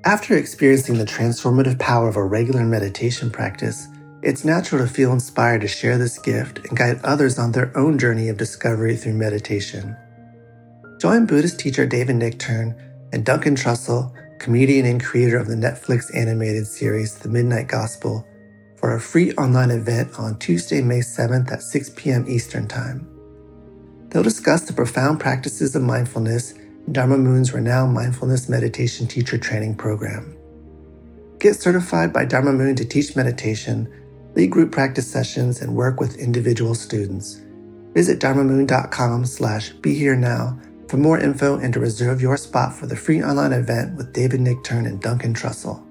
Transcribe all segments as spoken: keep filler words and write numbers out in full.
After experiencing the transformative power of a regular meditation practice, it's natural to feel inspired to share this gift and guide others on their own journey of discovery through meditation. Join Buddhist teacher David Nichtern and Duncan Trussell, comedian and creator of the Netflix animated series The Midnight Gospel, for a free online event on Tuesday, May seventh at six p.m. Eastern Time. They'll discuss the profound practices of mindfulness in Dharma Moon's renowned mindfulness meditation teacher training program. Get certified by Dharma Moon to teach meditation, lead group practice sessions, and work with individual students. Visit dharmamoon.com slash be here now for more info and to reserve your spot for the free online event with David Nichtern and Duncan Trussell.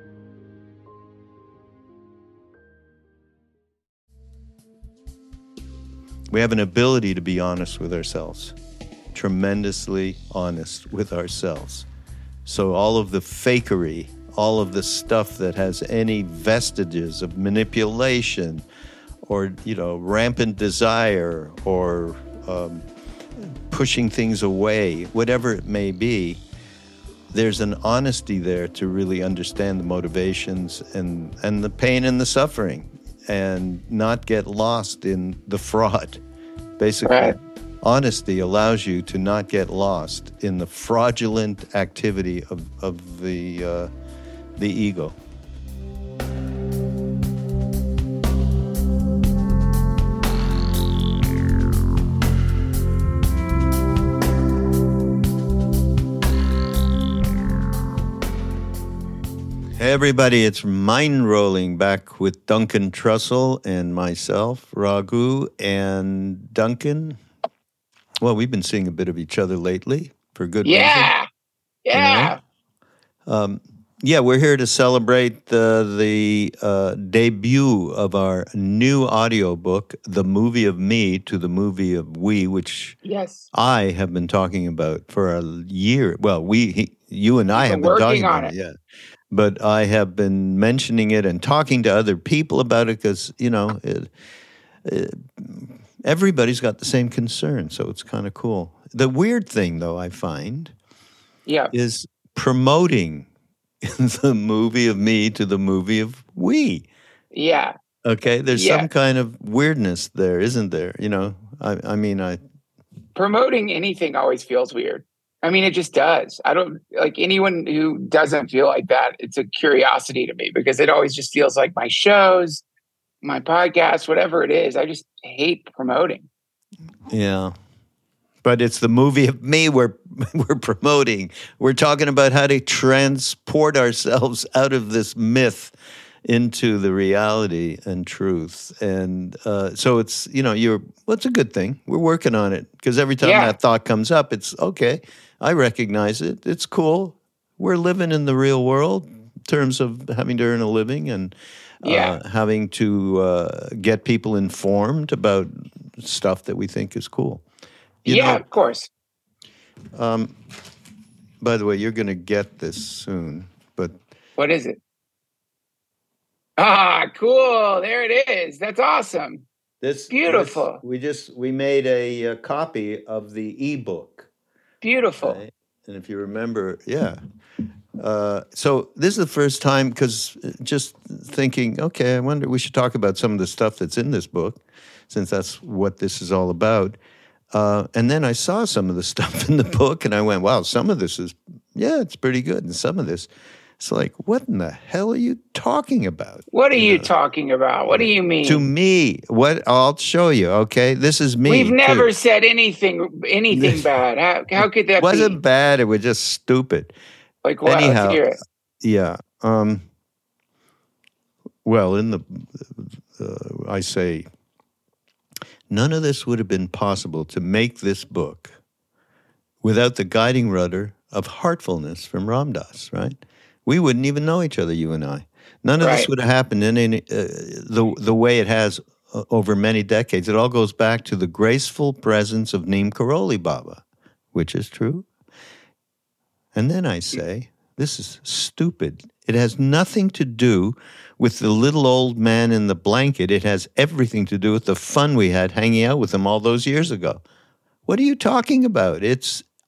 We have an ability to be honest with ourselves, tremendously honest with ourselves. So all of the fakery, all of the stuff that has any vestiges of manipulation or, you know, rampant desire or um, pushing things away, whatever it may be, there's an honesty there to really understand the motivations and, and the pain and the suffering and not get lost in the fraud. Basically, right. Honesty allows you to not get lost in the fraudulent activity of, of the uh, the ego. Hey everybody, it's Mind Rolling back with Duncan Trussell and myself, Raghu, and Duncan. Well, we've been seeing a bit of each other lately for good yeah. reason. Yeah, yeah. Um, yeah, we're here to celebrate the, the uh, debut of our new audiobook, The Movie of Me to the Movie of We, which yes. I have been talking about for a year. Well, we, he, you and I You've have been been talking working on about it. it. Yeah. But I have been mentioning it and talking to other people about it because, you know, it, it, everybody's got the same concern, so it's kind of cool. The weird thing, though, I find, yeah. is promoting the movie of me to the movie of we. Yeah. Okay? There's yeah. some kind of weirdness there, isn't there? You know, I, I mean, I... Promoting anything always feels weird. I mean, it just does. I don't, like anyone who doesn't feel like that, it's a curiosity to me because it always just feels like my shows, my podcast, whatever it is. I just hate promoting. Yeah. But it's the movie of me we're, we're promoting. We're talking about how to transport ourselves out of this myth into the reality and truth. And uh, so it's, you know, you're, well, it's a good thing. We're working on it because every time yeah. that thought comes up, it's okay. I recognize it. It's cool. We're living in the real world in terms of having to earn a living and uh, yeah. having to uh, get people informed about stuff that we think is cool. You yeah, know, of course. Um, by the way, you're going to get this soon, but... What is it? Ah, cool. There it is. That's awesome. This Beautiful. This, we just, we made a, a copy of the ebook. Beautiful. Right? And if you remember, yeah. Uh, so this is the first time, because just thinking, okay, I wonder, we should talk about some of the stuff that's in this book, since that's what this is all about. Uh, and then I saw some of the stuff in the book, and I went, wow, some of this is, yeah, it's pretty good. And some of this, it's like, what in the hell are you talking about? What are you, you know? talking about? What do you mean? To me, what I'll show you, okay? This is me. We've never too. said anything anything bad. How, how could that it wasn't be? bad. It was just stupid. Like what? Anyhow, Let's hear it. Yeah. Um, well, in the, uh, I say, none of this would have been possible to make this book without the guiding rudder of heartfulness from Ram Dass, right? We wouldn't even know each other, you and I. None of right. this would have happened in any, uh, the the way it has uh, over many decades. It all goes back to the graceful presence of Neem Karoli Baba, which is true. And then I say, this is stupid. It has nothing to do with the little old man in the blanket. It has everything to do with the fun we had hanging out with him all those years ago. What are you talking about? It's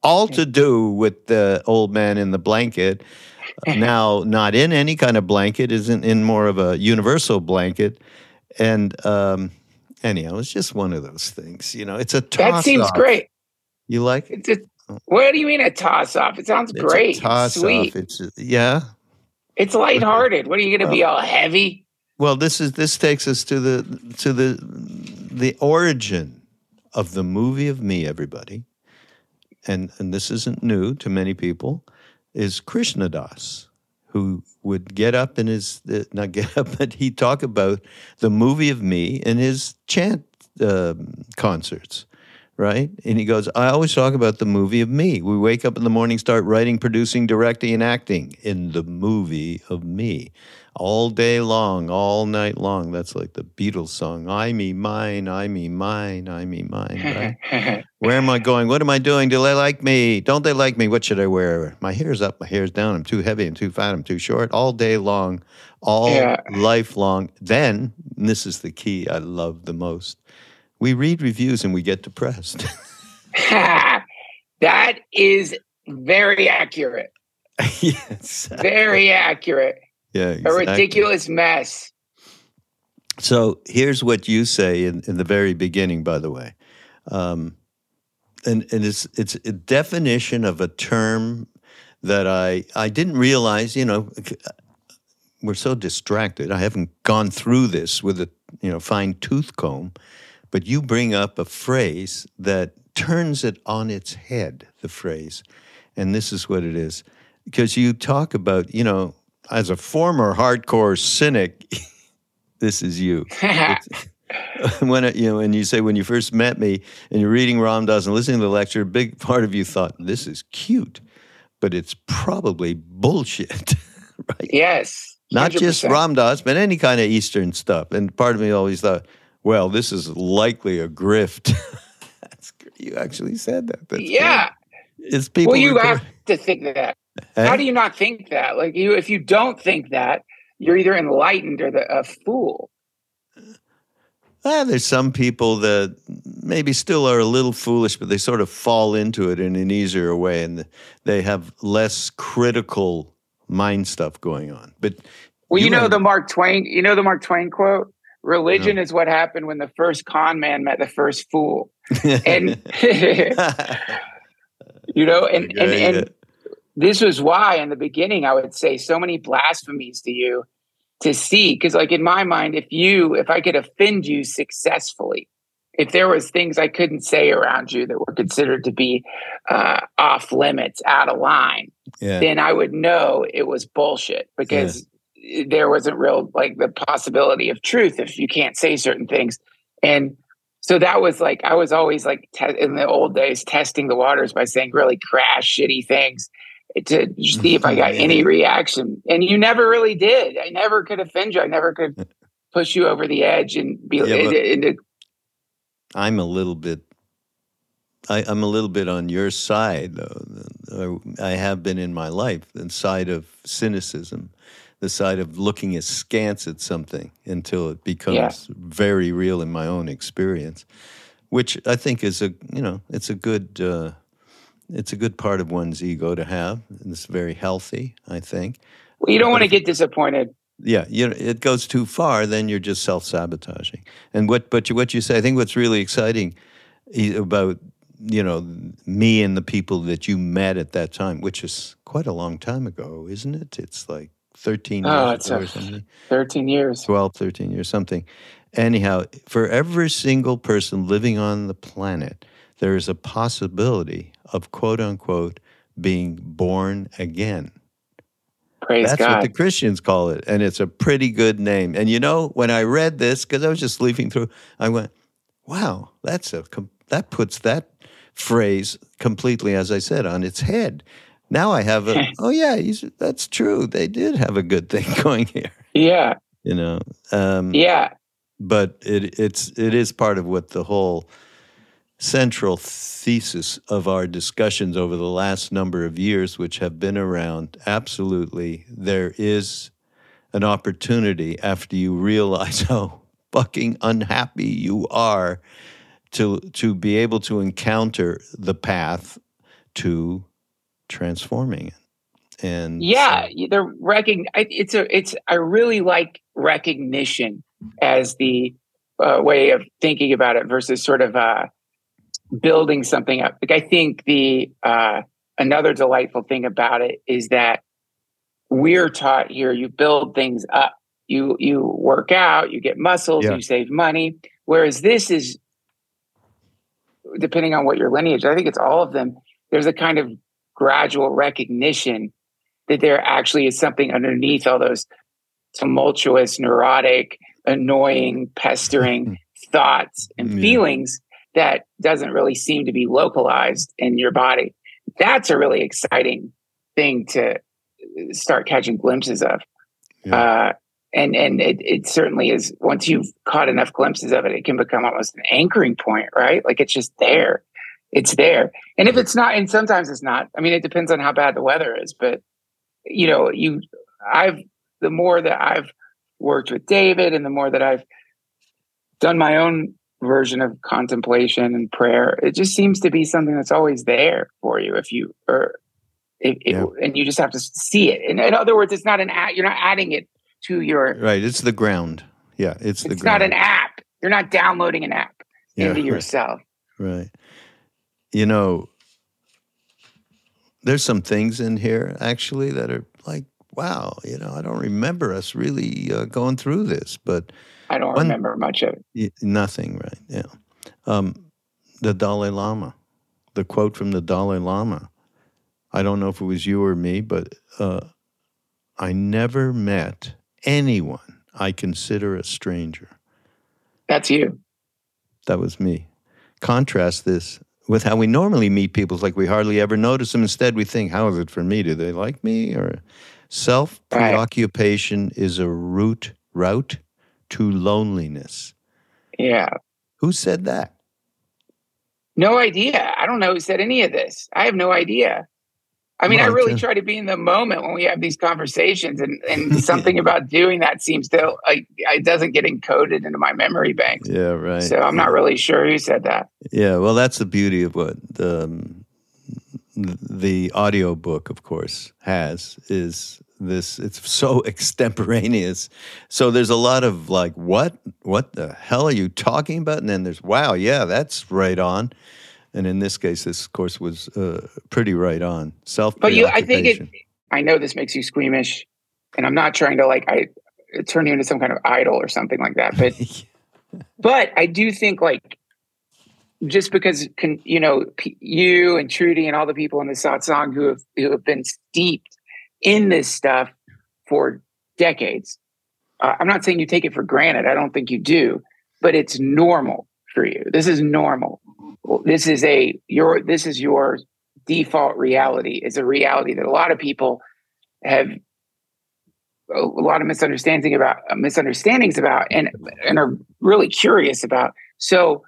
all to do with the old man in the blanket. Now, not in any kind of blanket, isn't in more of a universal blanket. And um, anyhow, it's just one of those things. You know, it's a toss-off. That seems great. You like it? It's a, what do you mean a toss-off? It sounds It's great. a toss-off. Sweet. It's a, yeah. It's lighthearted. What are you going to be all heavy? Well, this is this takes us to the to the the origin of the movie of me, everybody. And and this isn't new to many people, is Krishna Das, who would get up in his, uh, not get up, but he'd talk about the movie of me in his chant uh, concerts, right? And he goes, I always talk about the movie of me. We wake up in the morning, start writing, producing, directing, and acting in the movie of me. All day long, all night long. That's like the Beatles song, I, me, mine, I, me, mine, I, me, mine, right? Where am I going? What am I doing? Do they like me? Don't they like me? What should I wear? My hair's up, my hair's down. I'm too heavy, I'm too fat, I'm too short. All day long, all Yeah. life long. Then, and this is the key I love the most, we read reviews and we get depressed. That is very accurate. Yes. Very accurate. Yeah, A exactly. ridiculous mess. So here's what you say in, in the very beginning, by the way. Um, and and it's it's a definition of a term that I I didn't realize, you know, we're so distracted. I haven't gone through this with a, you know, fine tooth comb, but you bring up a phrase that turns it on its head, the phrase. And this is what it is. Because you talk about, you know, as a former hardcore cynic, this is you. When it, you know, and you say when you first met me and you're reading Ram Dass and listening to the lecture, a big part of you thought this is cute, but it's probably bullshit, right? Yes. Not just one hundred percent. Ram Dass, but any kind of Eastern stuff. And part of me always thought, well, this is likely a grift. That's great. You actually said that. That's Yeah. great. It's people. Well, you record- have to think that. Eh? How do you not think that? Like you, if you don't think that, you're either enlightened or the, a fool. Ah, there's some people that maybe still are a little foolish, but they sort of fall into it in an easier way, and they have less critical mind stuff going on. But Well, you, You know have- the Mark Twain. You know the Mark Twain quote. Religion is what happened when the first con man met the first fool. And you know, and and and this was why in the beginning I would say so many blasphemies to you to see, because like in my mind, if you, if I could offend you successfully, if there was things I couldn't say around you that were considered to be uh, off limits, out of line, yeah. then I would know it was bullshit because there wasn't real like the possibility of truth if you can't say certain things. And so that was like, I was always like te- in the old days testing the waters by saying really crass, shitty things to see if I got any reaction. And you never really did. I never could offend you. I never could push you over the edge and be Yeah, but- into, into I'm a little bit. I, I'm a little bit on your side, though. I have been in my life, the side of cynicism, the side of looking askance at something until it becomes Yeah. very real in my own experience, which I think is a, you know, it's a good, uh, it's a good part of one's ego to have. And it's very healthy, I think. well, you don't want to get disappointed. Yeah, you know, it goes too far, then you're just self-sabotaging. And what, but you, what you say, I think what's really exciting i- about, you know, me and the people that you met at that time, which is quite a long time ago, isn't it? It's like thirteen Oh, years it's ago a- or something, thirteen years. twelve, thirteen years, something. Anyhow, for every single person living on the planet, there is a possibility of, quote unquote, being born again. Praise That's God. what the Christians call it, and it's a pretty good name. And you know, when I read this, because I was just leafing through, I went, "Wow, that's a com- that puts that phrase completely, as I said, on its head." Now I have a, oh yeah, he's, that's true. They did have a good thing going here, yeah. you know. Um, Yeah. But it it's it is part of what the whole central thesis of our discussions over the last number of years, which have been around, absolutely, there is an opportunity after you realize how fucking unhappy you are to to be able to encounter the path, to transforming it. And yeah, so, the recogn- it's a it's I really like recognition as the uh, way of thinking about it versus sort of uh, building something up. Like I think the uh, another delightful thing about it is that we're taught here you build things up. You you work out, you get muscles, yeah. you save money. Whereas this is, depending on what your lineage, I think it's all of them. There's a kind of gradual recognition that there actually is something underneath all those tumultuous, neurotic, annoying, pestering thoughts and yeah. feelings that doesn't really seem to be localized in your body. That's a really exciting thing to start catching glimpses of. Yeah. Uh, and and it, it certainly is, once you've caught enough glimpses of it, it can become almost an anchoring point, right? Like it's just there. It's there. And if it's not, and sometimes it's not, I mean, it depends on how bad the weather is, but you know, you, I've, the more that I've worked with David and the more that I've done my own version of contemplation and prayer, it just seems to be something that's always there for you if you, or if, yeah. it, and you just have to see it. In, in other words, it's not an app, you're not adding it to your. Right. It's the ground. Yeah. It's the It's ground. not an app. You're not downloading an app yeah, into right. yourself. Right. You know, there's some things in here actually that are like, wow, you know, I don't remember us really uh, going through this, but I don't one, remember much of it. Nothing, right? Yeah. Um, the Dalai Lama, the quote from the Dalai Lama. I don't know if it was you or me, but uh, I never met anyone I consider a stranger. That's you. That was me. Contrast this with how we normally meet people. It's like we hardly ever notice them. Instead, we think, how is it for me? Do they like me? Or self-preoccupation right. is a route, route to loneliness. Yeah. Who said that? No idea. I don't know who said any of this. I have no idea. I mean, well, I really try to be in the moment when we have these conversations, and, and something about doing that seems to, like, it doesn't get encoded into my memory banks. Yeah, right. So I'm not really sure who said that. Yeah, well, that's the beauty of what the, um, the audio book, of course, has, is this, it's so extemporaneous. So there's a lot of like, what, what the hell are you talking about? And then there's, wow, yeah, that's right on. And in this case, this, of course, was uh, pretty right on. Self-preoccupation. But you, I think it, I know this makes you squeamish, and I'm not trying to like I turn you into some kind of idol or something like that. But but I do think like just because can, you know p- you and Trudy and all the people in the satsang who have who have been steeped in this stuff for decades. Uh, I'm not saying you take it for granted. I don't think you do, but it's normal for you. This is normal. This is a your this is your default reality. It's a reality that a lot of people have a lot of misunderstanding about uh, misunderstandings about and and are really curious about. So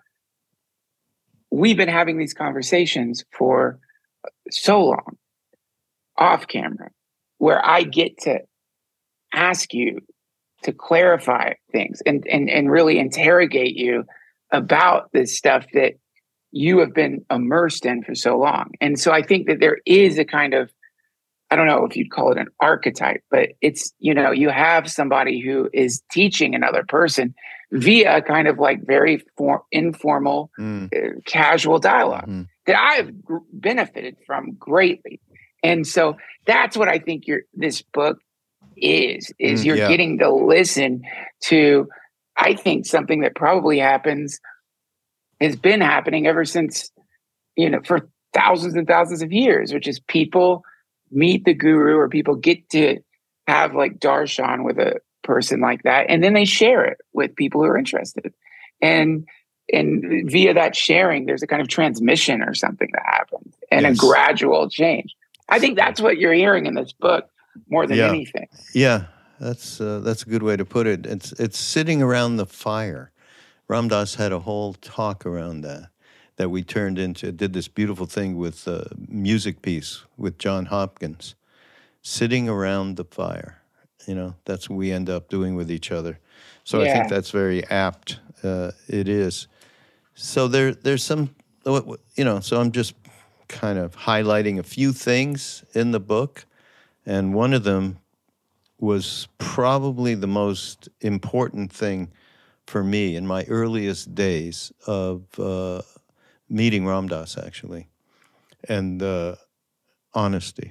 we've been having these conversations for so long off camera, where I get to ask you to clarify things and and and really interrogate you about this stuff that you have been immersed in for so long. And so I think that there is a kind of, I don't know if you'd call it an archetype, but it's, you know, you have somebody who is teaching another person via kind of like very for, informal, mm. uh, casual dialogue mm. that I've g- benefited from greatly. And so that's what I think your this book is, is mm, you're yeah. getting to listen to, I think, something that probably happens has been happening ever since, you know, for thousands and thousands of years, which is people meet the guru or people get to have like darshan with a person like that. And then they share it with people who are interested. And, and via that sharing, there's a kind of transmission or something that happens and yes. a gradual change. I think that's what you're hearing in this book more than yeah. anything. Yeah, that's, uh, that's a good way to put it. It's, it's sitting around the fire. Ram Dass had a whole talk around that, that we turned into, did this beautiful thing with a music piece with John Hopkins, sitting around the fire. You know, that's what we end up doing with each other. So yeah. I think that's very apt. Uh, it is. So there, there's some, you know, so I'm just kind of highlighting a few things in the book, and one of them was probably the most important thing for me in my earliest days of uh, meeting Ram Dass, actually, and uh, honesty.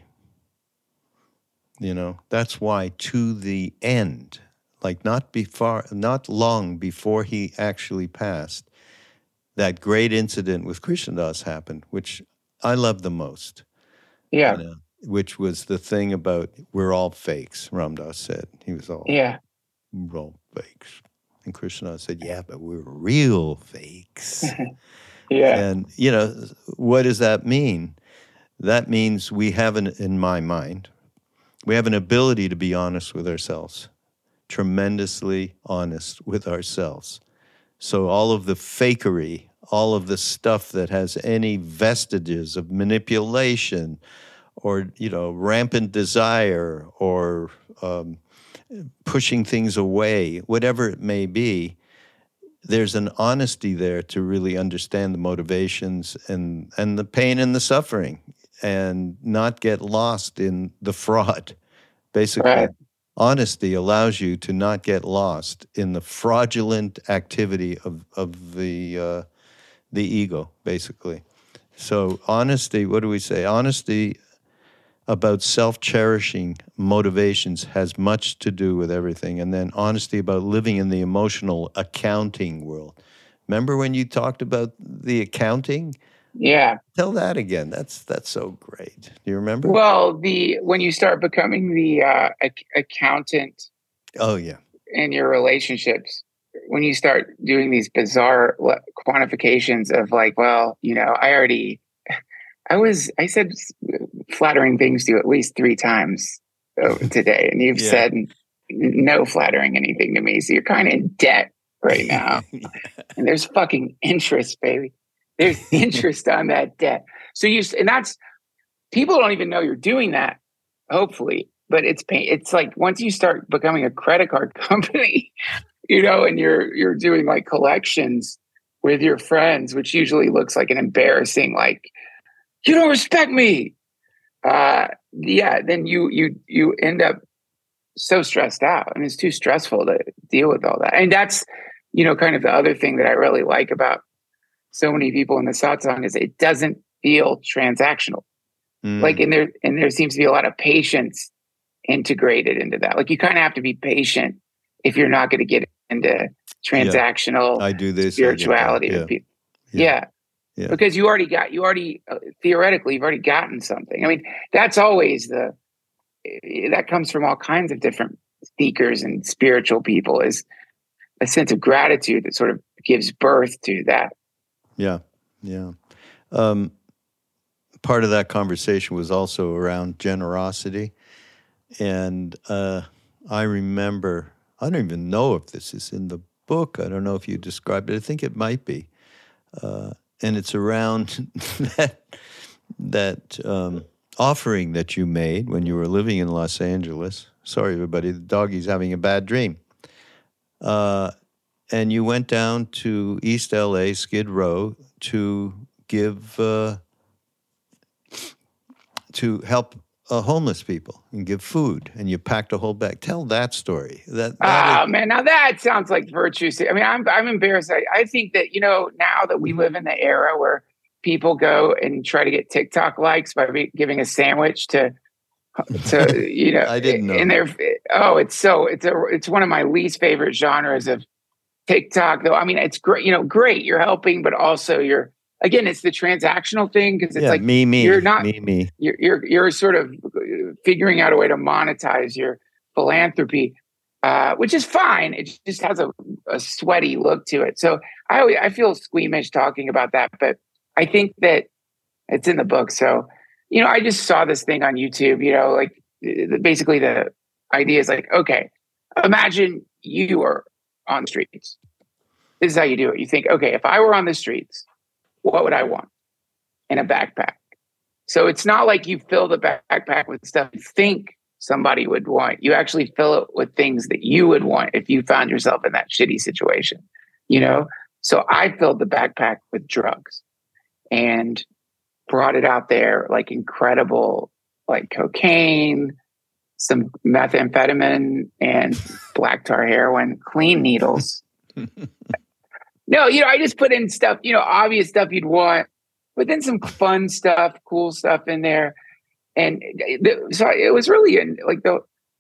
You know, that's why to the end, like not before, not long before he actually passed, that great incident with Krishna Das happened, which I love the most. Yeah. You know, which was the thing about we're all fakes, Ram Dass said. He was all, yeah, we're all fakes. And Krishna Das said, yeah, but we're real fakes. yeah. And, you know, what does that mean? That means we have, an, in my mind, we have an ability to be honest with ourselves, tremendously honest with ourselves. So all of the fakery, all of the stuff that has any vestiges of manipulation or, you know, rampant desire or um, pushing things away, whatever it may be, there's an honesty there to really understand the motivations and, and the pain and the suffering and not get lost in the fraud. Basically, Right. honesty allows you to not get lost in the fraudulent activity of, of the, uh, the ego, basically. So honesty, what do we say? Honesty about self-cherishing motivations has much to do with everything. And then honesty about living in the emotional accounting world. Remember when you talked about the accounting? Yeah. Tell that again. That's that's so great. Do you remember? Well, the when you start becoming the uh, ac- accountant Oh, yeah. in your relationships, when you start doing these bizarre le- quantifications of like, well, you know, I already, I was, I said flattering things to you at least three times uh, today, and you've Yeah. said n- no flattering anything to me. So you're kind of in debt right now. Yeah. And there's fucking interest, baby. There's interest on that debt. So you, and that's, people don't even know you're doing that, hopefully, but it's pain. It's like once you start becoming a credit card company, you know, and you're, you're doing like collections with your friends, which usually looks like an embarrassing, like, you don't respect me. Uh, yeah. Then you, you, you end up so stressed out, and it's too stressful to deal with all that. And that's, you know, kind of the other thing that I really like about so many people in the satsang is it doesn't feel transactional. Mm. Like, and there, and there seems to be a lot of patience integrated into that. Like, you kind of have to be patient if you're not going to get into transactional I do this, spirituality I do that. with people. Yeah. Yeah. Yeah. Because you already got, you already, uh, theoretically, you've already gotten something. I mean, that's always the, that comes from all kinds of different seekers and spiritual people, is a sense of gratitude that sort of gives birth to that. Yeah, yeah. Um, part of that conversation was also around generosity. And uh, I remember, I don't even know if this is in the book. I don't know if you described it. I think it might be. Uh, and it's around that, that um, offering that you made when you were living in Los Angeles. Sorry, everybody, the doggy's having a bad dream. Uh, and you went down to East L A, Skid Row, to give, uh, to help uh, homeless people and give food, and you packed a whole bag. Tell that story. That, that Oh is, man, now that sounds like virtue. I mean, I'm I'm embarrassed. I, I think that, you know, now that we live in the era where people go and try to get TikTok likes by be, giving a sandwich to, to you know, I didn't know and they're oh, it's so it's a it's one of my least favorite genres of TikTok. Though, I mean, it's great. You know, great. You're helping, but also you're, again, it's the transactional thing, because it's yeah, like me, me, you're not me, me. You're, you're you're sort of figuring out a way to monetize your philanthropy, uh, which is fine. It just has a, a sweaty look to it. So I always, I feel squeamish talking about that, but I think that it's in the book. So, you know, I just saw this thing on YouTube. You know, like basically the idea is like, okay, imagine you are on the streets. This is how you do it. You think, okay, if I were on the streets, what would I want? In a backpack. So it's not like you fill the backpack with stuff you think somebody would want. You actually fill it with things that you would want if you found yourself in that shitty situation, you know? So I filled the backpack with drugs. And brought it out there, like incredible, like cocaine, some methamphetamine, and black tar heroin, clean needles. No, you know, I just put in stuff, you know, obvious stuff you'd want, but then some fun stuff, cool stuff in there. And the, so it was really in, like the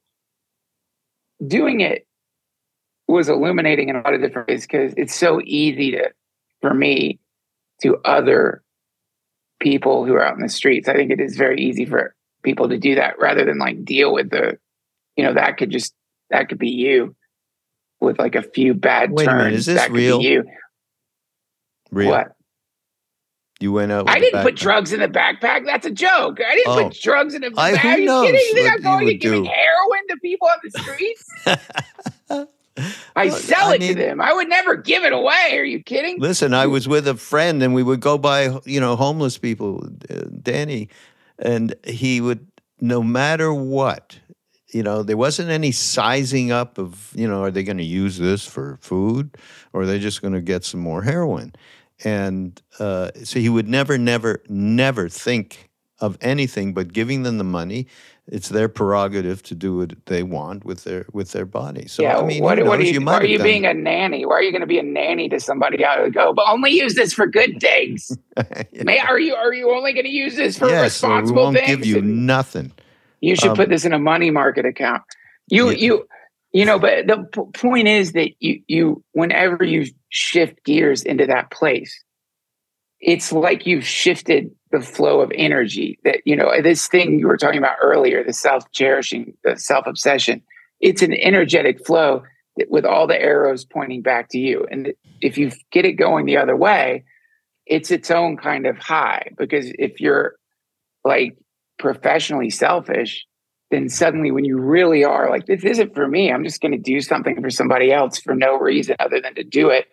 doing it was illuminating in a lot of different ways, because it's so easy to, for me, to other people who are out in the streets. I think it is very easy for people to do that rather than like deal with the, you know, that could just, that could be you with like a few bad Wait turns. a minute, is this that could real? be you. Real? What? You went out with I a didn't put backpack. drugs in the backpack. That's a joke. I didn't Oh. put drugs in the I- backpack. who Are you knows kidding? You think what I'm you going would and giving do? heroin to people on the streets? I Well, sell I it mean- to them. I would never give it away. Are you kidding? Listen, I was with a friend, and we would go by, you know, homeless people, uh, Danny, and he would, no matter what, you know, there wasn't any sizing up of, you know, are they going to use this for food, or are they just going to get some more heroin? And uh, so he would never, never, never think of anything but giving them the money. It's their prerogative to do what they want with their with their body. So yeah, I mean, what, who what are knows? you, You why might are have you done being a nanny? Why are you going to be a nanny to somebody out of go? But only use this for good things. Yeah. May, are you are you only going to use this for Yes, or we responsible won't things? give you nothing. You should Um, put this in a money market account. You Yeah. you you know, but the p- point is that you you whenever you shift gears into that place, it's like you've shifted the flow of energy. That, you know, this thing you were talking about earlier, the self-cherishing, the self-obsession, it's an energetic flow that, with all the arrows pointing back to you. And if you get it going the other way, it's its own kind of high. Because if you're like professionally selfish, then suddenly when you really are like, this isn't for me, I'm just going to do something for somebody else for no reason other than to do it.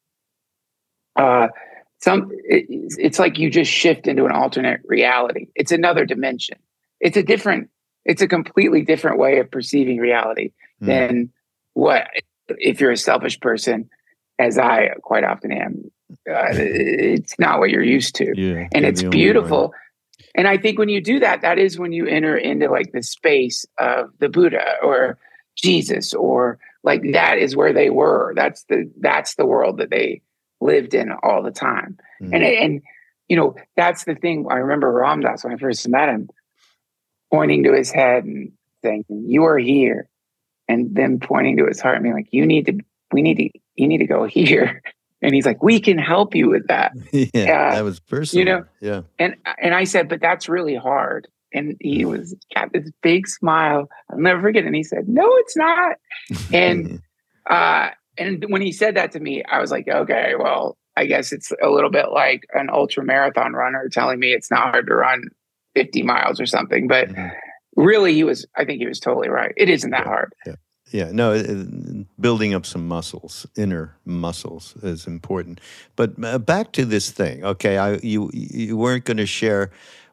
Uh, some it, it's like you just shift into an alternate reality. It's another dimension. It's a different, it's a completely different way of perceiving reality Mm. than what, if you're a selfish person, as I quite often am, uh, it's not what you're used to. Yeah, And you're it's the only beautiful. one. And I think when you do that, that is when you enter into like the space of the Buddha or Jesus, or like that is where they were. That's the that's the world that they lived in all the time. Mm. And and you know, that's the thing. I remember Ram Dass when I first met him, pointing to his head and saying, "You are here," and then pointing to his heart and being like, "You need to, we need to, you need to go here." And he's like, "We can help you with that." yeah, uh, that was personal. know, yeah. And and I said, "But that's really hard." And he was got this big smile. I'll never forget it. And he said, "No, it's not." And uh, and when he said that to me, I was like, "Okay, well, I guess it's a little bit like an ultra marathon runner telling me it's not hard to run fifty miles or something." But Mhm. really, he was. I think he was totally right. It isn't that Yeah, hard. yeah. Yeah, no, it- it- building up some muscles, inner muscles, is important. But uh, back to this thing, okay? I you you weren't going to share.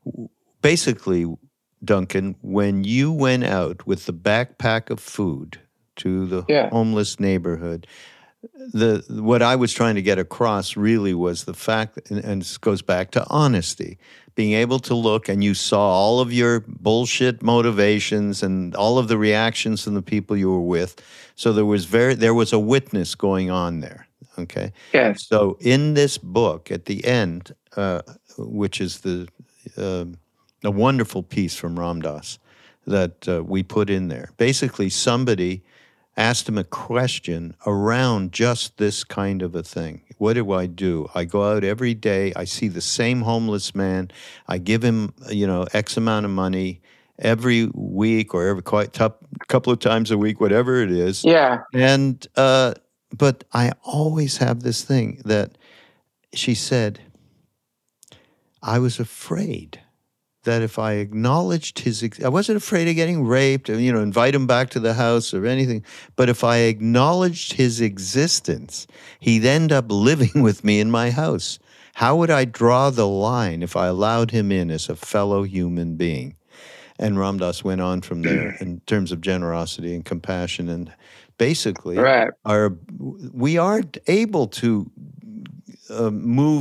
Basically, Duncan, when you went out with the backpack of food to the Yeah. homeless neighborhood, the what I was trying to get across really was the fact, and, and this goes back to honesty, being able to look, and you saw all of your bullshit motivations and all of the reactions from the people you were with. So there was very there was a witness going on there. Okay. Yes. So in this book, at the end, uh, which is the uh, a wonderful piece from Ram Dass that uh, we put in there. Basically, somebody asked him a question around just this kind of a thing. What do I do? I go out every day. I see the same homeless man. I give him, you know, X amount of money every week or every quite t- couple of times a week, whatever it is. Yeah. And uh, but I always have this thing that she said, I was afraid that if I acknowledged his, ex- I wasn't afraid of getting raped, or, you know, invite him back to the house or anything. But if I acknowledged his existence, he'd end up living with me in my house. How would I draw the line if I allowed him in as a fellow human being? And Ram Dass went on from there in terms of generosity and compassion, and basically, Right. our we aren't able to uh, move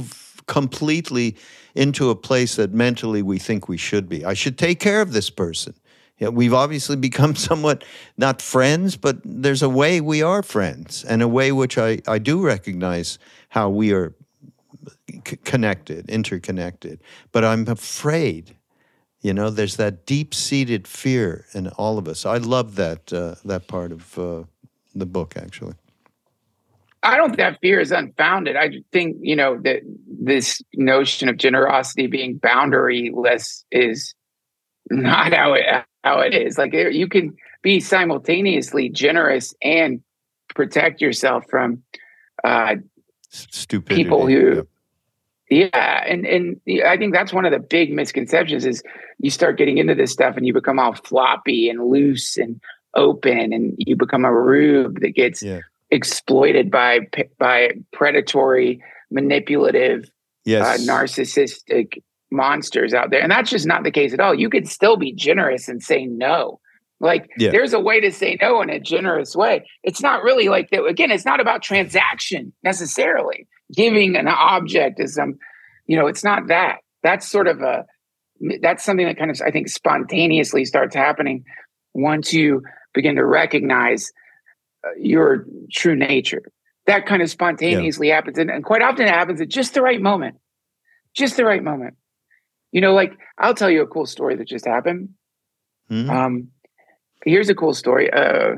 completely into a place that mentally we think we should be. I should take care of this person. Yeah, we've obviously become somewhat, not friends, but there's a way we are friends, and a way which I, I do recognize how we are c- connected, interconnected. But I'm afraid, you know, there's that deep-seated fear in all of us. I love that uh, that part of uh, the book, actually. I don't think that fear is unfounded. I think, you know, that this notion of generosity being boundaryless is not how it how it is. Like, you can be simultaneously generous and protect yourself from uh, stupidity. People who, yep. yeah, and and I think that's one of the big misconceptions is you start getting into this stuff and you become all floppy and loose and open, and you become a rube that gets yeah. exploited by by predatory, manipulative, yes. uh, narcissistic monsters out there. And that's just not the case at all. You could still be generous and say no. Like yeah. there's a way to say no in a generous way. It's not really like that. Again, it's not about transaction necessarily. Giving an object is some, you know, it's not that. That's sort of a, that's something that kind of, I think, spontaneously starts happening once you begin to recognize uh, your true nature. That kind of spontaneously yeah. happens. And, and quite often it happens at just the right moment. Just the right moment. You know, like, I'll tell you a cool story that just happened. Mm-hmm. Um, here's a cool story. Uh,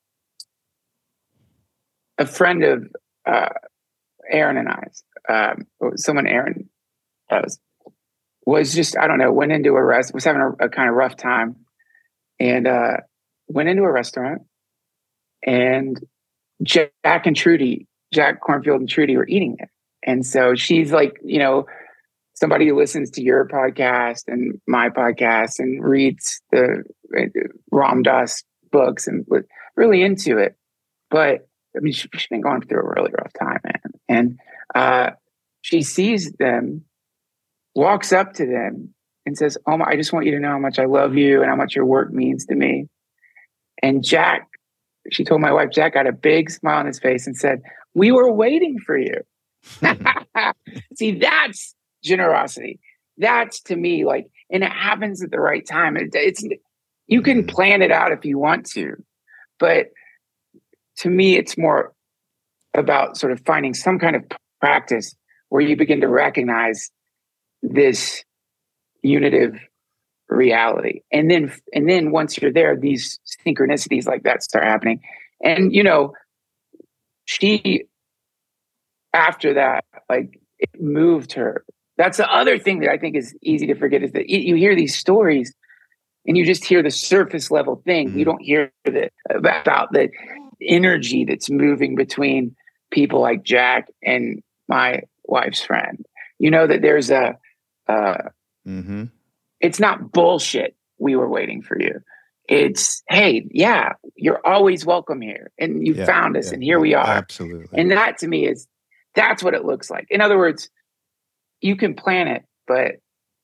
a friend of uh, Aaron and I's, um, someone Aaron knows, was just, I don't know, went into a rest, was having a, a kind of rough time, and uh, went into a restaurant, and Jack and Trudy, Jack Kornfield and Trudy were eating there. And so she's like, you know, somebody who listens to your podcast and my podcast and reads the uh, Ram Dass books and was really into it. But I mean, she, she's been going through a really rough time, man. And uh, she sees them, walks up to them and says, "Oh my, I just want you to know how much I love you and how much your work means to me." And Jack, she told my wife, Jack got a big smile on his face and said, "We were waiting for you." See, that's generosity. That's, to me, like, and it happens at the right time. It, it's you can plan it out if you want to, but to me, it's more about sort of finding some kind of practice where you begin to recognize this unitive reality, and then and then once you're there, these synchronicities like that start happening. And you know, she, after that, like, it moved her. That's the other thing that I think is easy to forget, is that you hear these stories and you just hear the surface level thing. Mm-hmm. You don't hear the, about the energy that's moving between people like Jack and my wife's friend. You know, that there's a, uh, mm-hmm. it's not bullshit. We were waiting for you. It's, hey, yeah, you're always welcome here. And you yeah, found us yeah, and here we are. Absolutely. And that, to me, is, that's what it looks like. In other words, you can plan it, but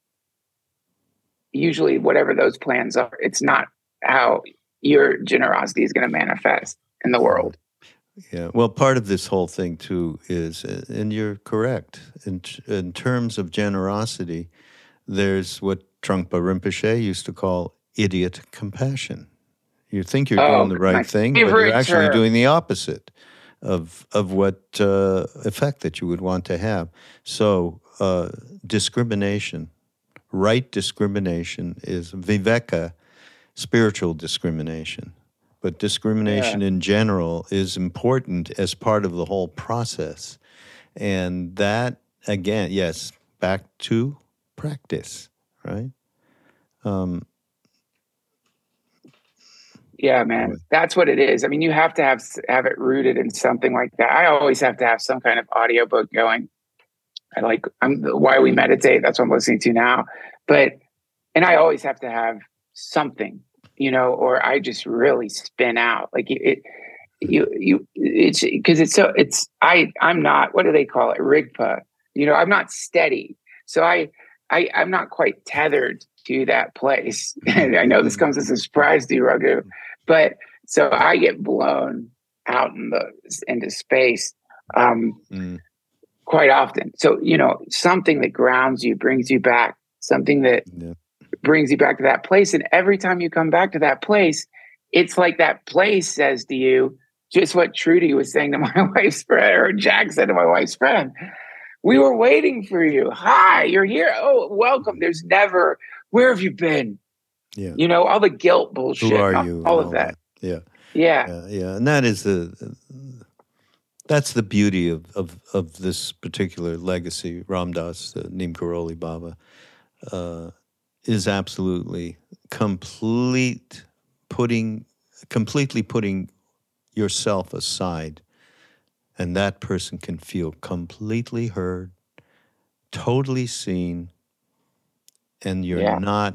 usually whatever those plans are, it's not how your generosity is going to manifest in the world. Yeah. Well, part of this whole thing too is, and you're correct, in, in terms of generosity, there's what Trungpa Rinpoche used to call idiot compassion. You think you're oh, doing the right thing, but you're actually term. doing the opposite of of what uh, effect that you would want to have. So uh, discrimination, right discrimination, is viveka, spiritual discrimination. But discrimination yeah. in general is important as part of the whole process. And that, again, yes, back to practice, right? Um, yeah, man, that's what it is. I mean, you have to have have it rooted in something like that. I always have to have some kind of audiobook going. I like, I'm Why We Meditate. That's what I'm listening to now. But, and I always have to have something, you know, or I just really spin out. Like it, you, you, it's because it's so, it's, I, I'm not, what do they call it? Rigpa. You know, I'm not steady. So I, I, I'm not quite tethered to that place. I know this comes as a surprise to you, Raghu, but so I get blown out in the, into space. Um, mm. quite often. So, you know, something that grounds you, brings you back, something that Yeah. brings you back to that place. And every time you come back to that place, it's like that place says to you just what Trudy was saying to my wife's friend, or Jack said to my wife's friend. We were waiting for you. Hi, you're here. Oh, welcome. There's never, where have you been? Yeah. You know, all the guilt bullshit. Who are all, you? All and of that. that. Yeah. Yeah. Yeah. Yeah. And that is the, that's the beauty of, of, of this particular legacy, Ram Dass, the Neem Karoli Baba, uh, is absolutely complete putting, completely putting yourself aside, and that person can feel completely heard, totally seen, and you're Yeah. not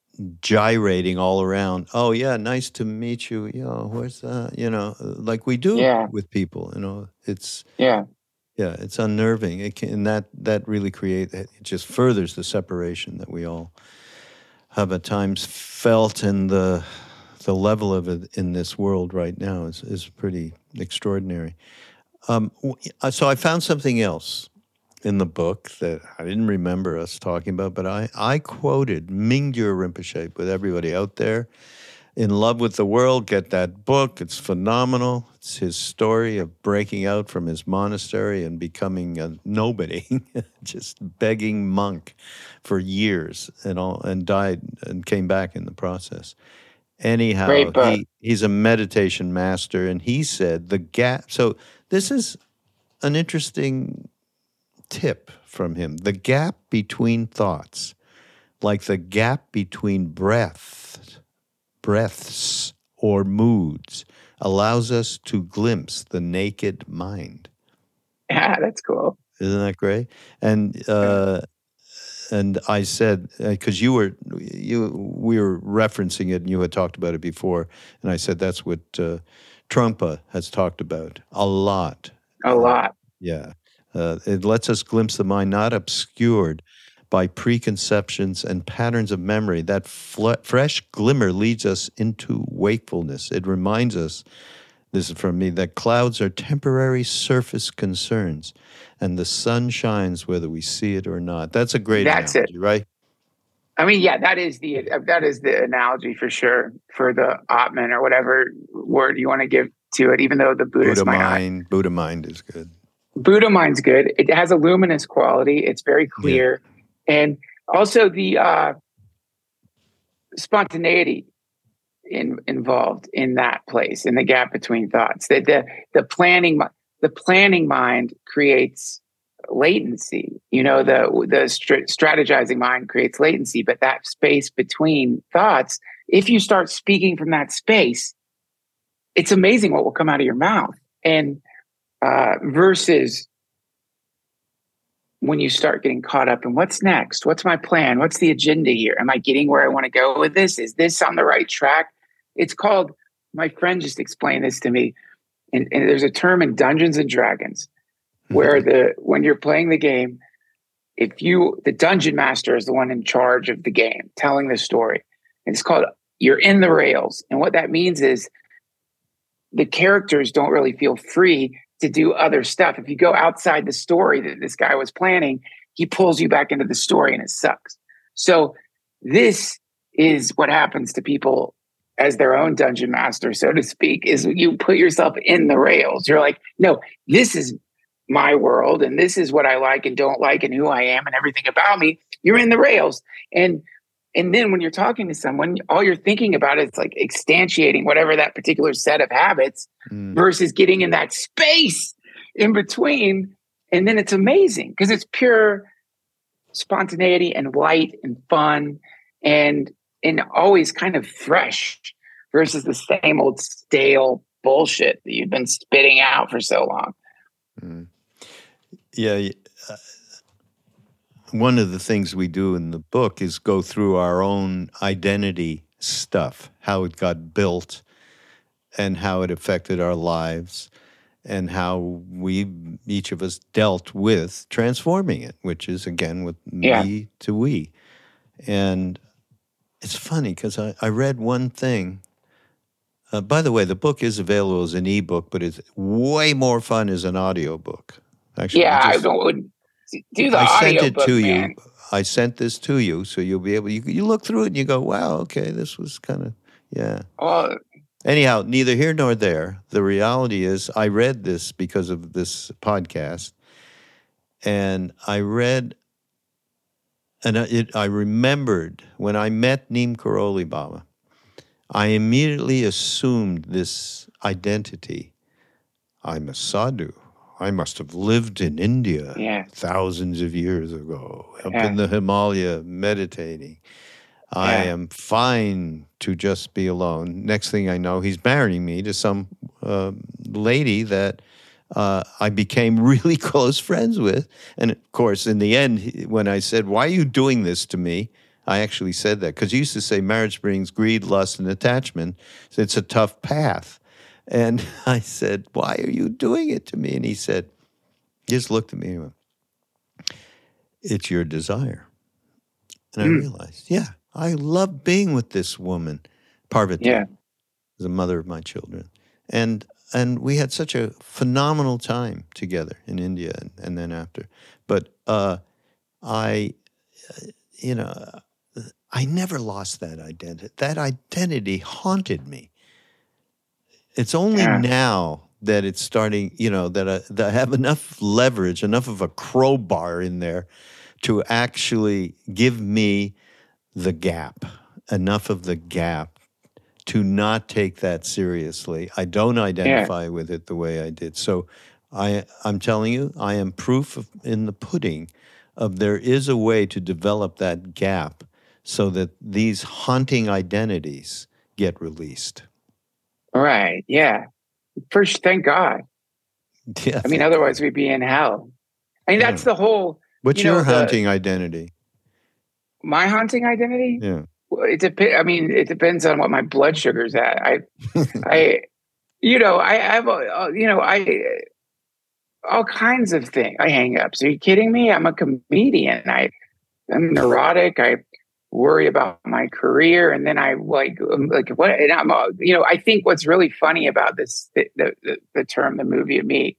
gyrating all around. Oh yeah, nice to meet you. You know, where's that? You know, like we do Yeah. with people. You know, it's Yeah. yeah, it's unnerving. It can, and that that really create it just furthers the separation that we all have at times felt, and the the level of it in this world right now is is pretty extraordinary. Um, so I found something else in the book that I didn't remember us talking about, but I, I quoted Mingyur Rinpoche with everybody out there. In Love with the World, get that book. It's phenomenal. It's his story of breaking out from his monastery and becoming a nobody, just begging monk for years, and all, and died and came back in the process. Anyhow, Great book. he, he's a meditation master, and he said the gap. So this is an interesting tip from him. The gap between thoughts, like the gap between breath, breaths or moods, allows us to glimpse the naked mind. Yeah, that's cool. Isn't that great? And uh, and I said, because you were you we were referencing it, and you had talked about it before, and I said that's what uh, Trungpa has talked about a lot. A lot. Uh, yeah. Uh, it lets us glimpse the mind not obscured by preconceptions and patterns of memory. That fl- fresh glimmer leads us into wakefulness. It reminds us, this is from me, that clouds are temporary surface concerns, and the sun shines whether we see it or not. That's a great That's analogy, it. right? I mean, yeah, that is the that is the analogy for sure for the Atman, or whatever word you want to give to it. Even though the Buddhist Buddha might not. mind, Buddha mind is good. Buddha mind's good. It has a luminous quality. It's very clear. Yeah. And also the uh, spontaneity in, involved in that place, in the gap between thoughts. The, the, the planning, the planning mind creates latency. You know, the, the st- strategizing mind creates latency, but that space between thoughts, if you start speaking from that space, it's amazing what will come out of your mouth. And Uh, versus when you start getting caught up in what's next, what's my plan, what's the agenda here, am I getting where I want to go with this, is this on the right track? It's called, my friend just explained this to me, and, and there's a term in Dungeons and Dragons where the when you're playing the game, if you the dungeon master is the one in charge of the game telling the story, and it's called you're in the rails. And what that means is the characters don't really feel free to do other stuff. If you go outside the story that this guy was planning, he pulls you back into the story, and it sucks. So this is what happens to people as their own dungeon master, so to speak, is you put yourself in the rails. You're like, no, this is my world, and this is what I like and don't like and who I am and everything about me. You're in the rails. And And then when you're talking to someone, all you're thinking about is like instantiating whatever that particular set of habits mm. versus getting in that space in between. And then it's amazing because it's pure spontaneity and light and fun and and always kind of fresh versus the same old stale bullshit that you've been spitting out for so long. Mm. Yeah. Uh, one of the things we do in the book is go through our own identity stuff, how it got built and how it affected our lives and how we, each of us, dealt with transforming it, which is, again, with yeah. me to we. And it's funny because I, I read one thing. Uh, by the way, the book is available as an ebook, but it's way more fun as an audiobook. Actually, yeah, just, I don't. Do the I sent audio it book, to man. you. I sent this to you, so you'll be able. You you look through it and you go, "Wow, okay, this was kind of yeah." Well, Anyhow, neither here nor there. The reality is, I read this because of this podcast, and I read, and it. I remembered when I met Neem Karoli Baba, I immediately assumed this identity. I'm a sadhu. I must have lived in India yeah, thousands of years ago, up Yeah. in the Himalaya meditating. I Yeah. am fine to just be alone. Next thing I know, he's marrying me to some uh, lady that uh, I became really close friends with. And of course, in the end, he- when I said, "Why are you doing this to me?" I actually said that because he used to say marriage brings greed, lust, and attachment. So it's a tough path. And I said, "Why are you doing it to me?" And he said, he just looked at me and went, "It's your desire." And I Mm. realized, yeah, I love being with this woman, Parvati, Yeah. the mother of my children. And and we had such a phenomenal time together in India and, and then after. But uh, I, uh, you know, I never lost that identity. That identity haunted me. It's only Yeah. now that it's starting, you know, that I, that I have enough leverage, enough of a crowbar in there to actually give me the gap, enough of the gap to not take that seriously. I don't identify with it the way I did. So I, I'm telling you, I am proof of, in the pudding of there is a way to develop that gap so that these haunting identities get released. Right. Yeah. First, thank God. Yeah, I mean, thank otherwise God. we'd be in hell. I mean, that's Yeah. the whole. What's you know, your the- haunting identity? My haunting identity. Yeah. Well, it depends. I mean, it depends on what my blood sugar's at. I, I, you know, I have, a, you know, I, all kinds of things. I hang ups. Are you kidding me? I'm a comedian. I, I'm neurotic. I worry about my career, and then I like, um, like what? And I'm, uh, you know, I think what's really funny about this, the, the, the term, the movie of me.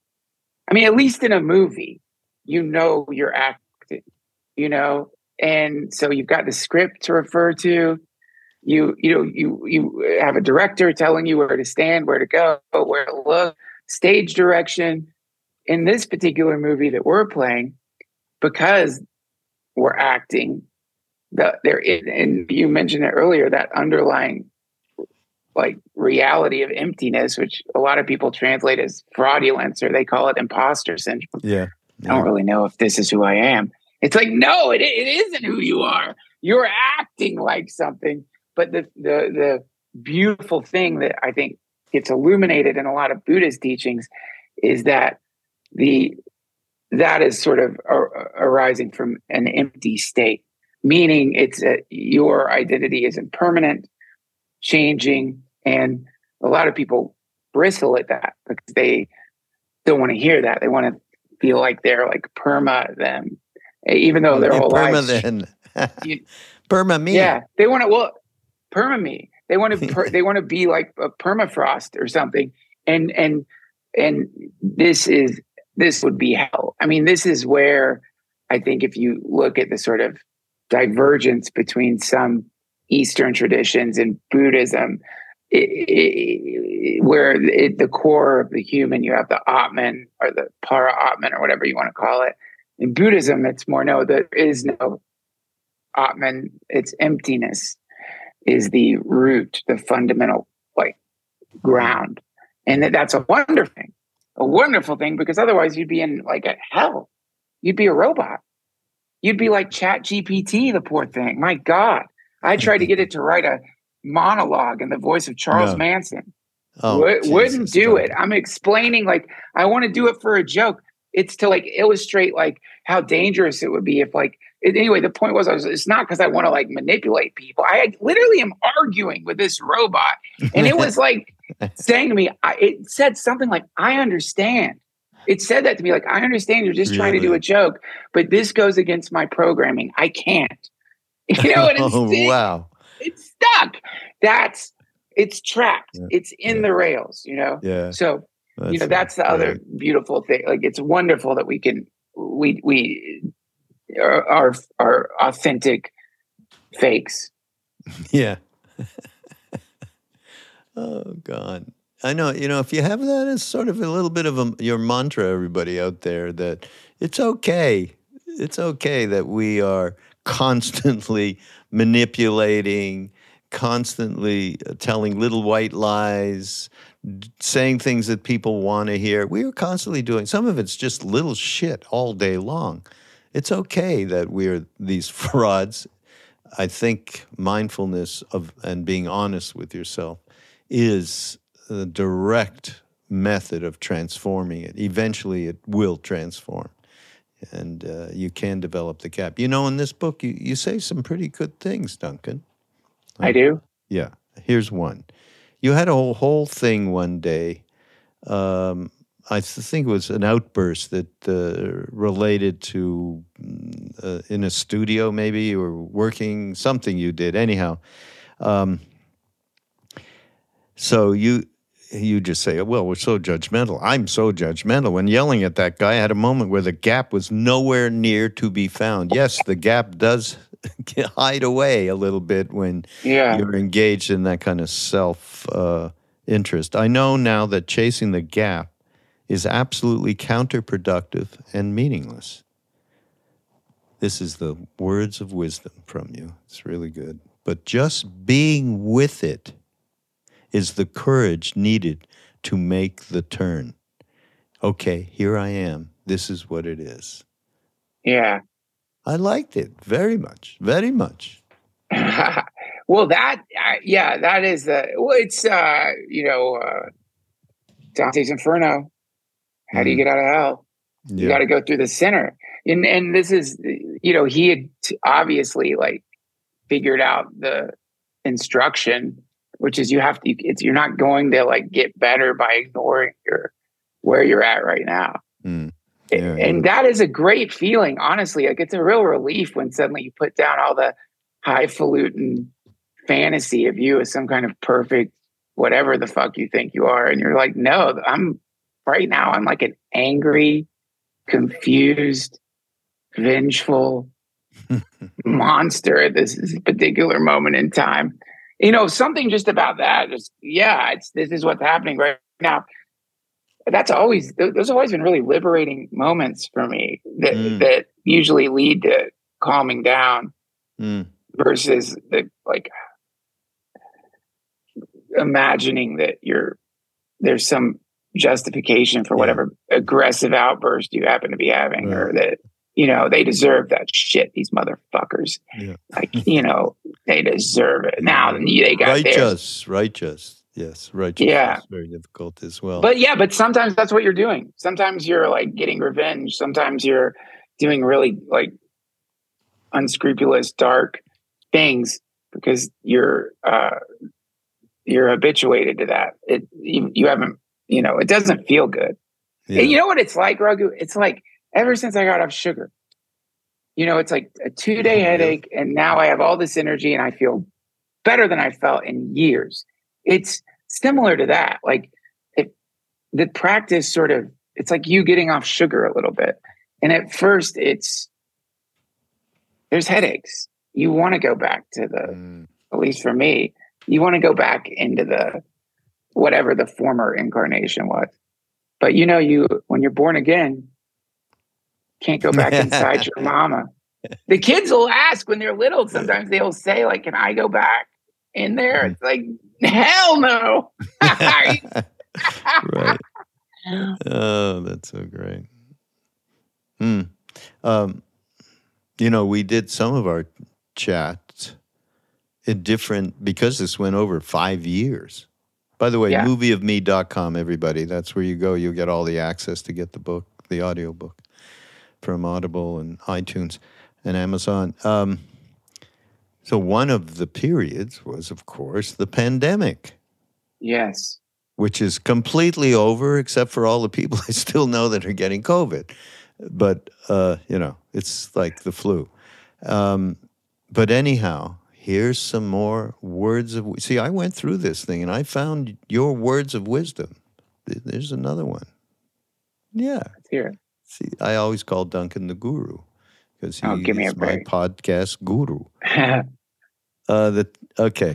I mean, at least in a movie, you know, you're acting. You know. And so you've got the script to refer to. You you know you you have a director telling you where to stand, where to go, where to look, stage direction. In this particular movie that we're playing, because we're acting, the there is, and you mentioned it earlier, that underlying like reality of emptiness, which a lot of people translate as fraudulence, or they call it imposter syndrome. Yeah. I don't really know if this is who I am. It's like, no, it, it isn't who you are. You're acting like something. But the, the the beautiful thing that I think gets illuminated in a lot of Buddhist teachings is that the that is sort of ar- arising from an empty state, meaning it's a, your identity is impermanent, changing, and a lot of people bristle at that because they don't want to hear that. They want to feel like they're like perma them. Even though their Yeah, whole perma lives, then. you, Perma me. yeah, they want to. Well, perma me. They want to. Per, they want to be like a permafrost or something. And and and this is this would be hell. I mean, this is where I think if you look at the sort of divergence between some Eastern traditions and Buddhism, it, it, where at the core of the human, you have the Atman or the para Atman or whatever you want to call it. In Buddhism, it's more, no, there is no Atman. It's emptiness is the root, the fundamental like ground. And that, that's a wonderful thing, a wonderful thing, because otherwise you'd be in like a hell. You'd be a robot. You'd be like Chat G P T, the poor thing. My God. I tried to get it to write a monologue in the voice of Charles No. Manson. Oh, w- Jesus, wouldn't do don't. it. I'm explaining, like, I want to do it for a joke. It's to like illustrate like how dangerous it would be if like, it, anyway, the point was, I was, it's not because I want to like manipulate people. I literally am arguing with this robot. And it was like saying to me, I, it said something like, I understand. It said that to me, like, I understand you're just trying to do Really? a joke, but this goes against my programming. I can't. You know, and it's, Oh, wow. it's stuck. That's, it's trapped. Yeah. It's in Yeah. the rails, you know? Yeah. So, That's you know, that's the other great. beautiful thing. Like, it's wonderful that we can we we are are, are authentic fakes. Yeah. Oh, God. I know, you know, if you have that as sort of a little bit of a, your mantra, everybody out there, that it's okay. It's okay that we are constantly manipulating, constantly telling little white lies, saying things that people want to hear. We are constantly doing, some of it's just little shit all day long. It's okay that we're these frauds. I think mindfulness of and being honest with yourself is a direct method of transforming it. Eventually, it will transform, and uh, you can develop the gap. You know, in this book, you, you say some pretty good things, Duncan. I do? Yeah. Here's one. You had a whole, whole thing one day. Um, I th- think it was an outburst that uh, related to uh, in a studio, maybe you were working, something you did. Anyhow, um, so you you just say, well, we're so judgmental. I'm so judgmental. When yelling at that guy, I had a moment where the gap was nowhere near to be found. Yes, the gap does hide away a little bit when yeah. you're engaged in that kind of self-interest. Uh, I know now that chasing the gap is absolutely counterproductive and meaningless. This is the words of wisdom from you. It's really good. But just being with it is the courage needed to make the turn. Okay, here I am. This is what it is. Yeah. I liked it very much, very much. Well, that, uh, yeah, that is the, well, it's, uh, you know, uh, Dante's Inferno. How do you get out of hell? Yeah. You got to go through the center. And and this is, you know, he had t- obviously like figured out the instruction, which is you have to, it's, you're not going to like get better by ignoring your, where you're at right now. Mm. Yeah, and yeah. that is a great feeling, honestly. Like it's a real relief when suddenly you put down all the highfalutin fantasy of you as some kind of perfect, whatever the fuck you think you are. And you're like, no, I'm right now, I'm like an angry, confused, vengeful monster at this particular moment in time. You know, something just about that. Just, yeah, it's, this is what's happening right now. That's always, those have always been really liberating moments for me that, Mm. that usually lead to calming down Mm. versus the, like, imagining that you're, there's some justification for whatever yeah. aggressive outburst you happen to be having, right. or that, you know, they deserve that shit, these motherfuckers. Yeah. Like, you know, they deserve it. Now they got righteous, theirs. righteous. Yes, righteous yeah. is very difficult as well. But yeah, but sometimes that's what you're doing. Sometimes you're like getting revenge. Sometimes you're doing really like unscrupulous, dark things because you're uh, you're habituated to that. It you, you haven't, you know, it doesn't feel good. Yeah. And you know what it's like, Raghu? It's like ever since I got off sugar, you know, it's like a two day headache, yeah. and now I have all this energy and I feel better than I felt in years. It's similar to that. Like it, the practice sort of, it's like you getting off sugar a little bit. And at first it's, there's headaches. You want to go back to the, mm. at least for me, you want to go back into the, whatever the former incarnation was. But you know, you, when you're born again, can't go back inside your mama. The kids will ask when they're little. Sometimes they'll say like, can I go back in there? It's like, hell no. Right. Oh, that's so great. Hmm. Um, you know, we did some of our chats in different, because this went over five years. By the way, yeah. movie of me dot com, everybody. That's where you go. You'll get all the access to get the book, the audio book from Audible and iTunes and Amazon. Um, so one of the periods was, of course, the pandemic. Yes. Which is completely over, except for all the people I still know that are getting COVID. But, uh, you know, it's like the flu. Um, but anyhow, here's some more words of... See, I went through this thing, and I found your words of wisdom. There's another one. Yeah. Let's hear it. See, I always call Duncan the guru because he Oh, give me a is my break. podcast guru. uh, the, okay.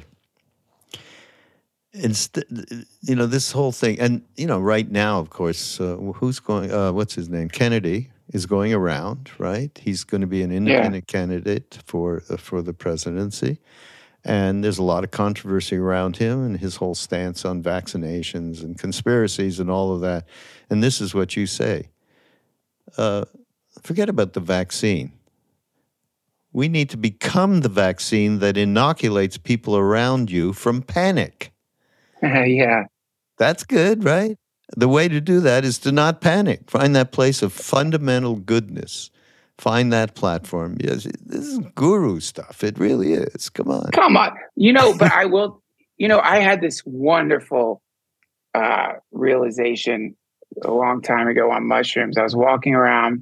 Inst- you know, this whole thing, and, you know, right now, of course, uh, who's going, uh, what's his name? Kennedy is going around, right? He's going to be an independent yeah. candidate for uh, for the presidency. And there's a lot of controversy around him and his whole stance on vaccinations and conspiracies and all of that. And this is what you say. Uh, forget about the vaccine. We need to become the vaccine that inoculates people around you from panic. Uh, yeah. That's good, right? The way to do that is to not panic. Find that place of fundamental goodness. Find that platform. Yes, this is guru stuff. It really is. Come on. Come on. You know, but I will, you know, I had this wonderful uh, realization a long time ago on mushrooms. I was walking around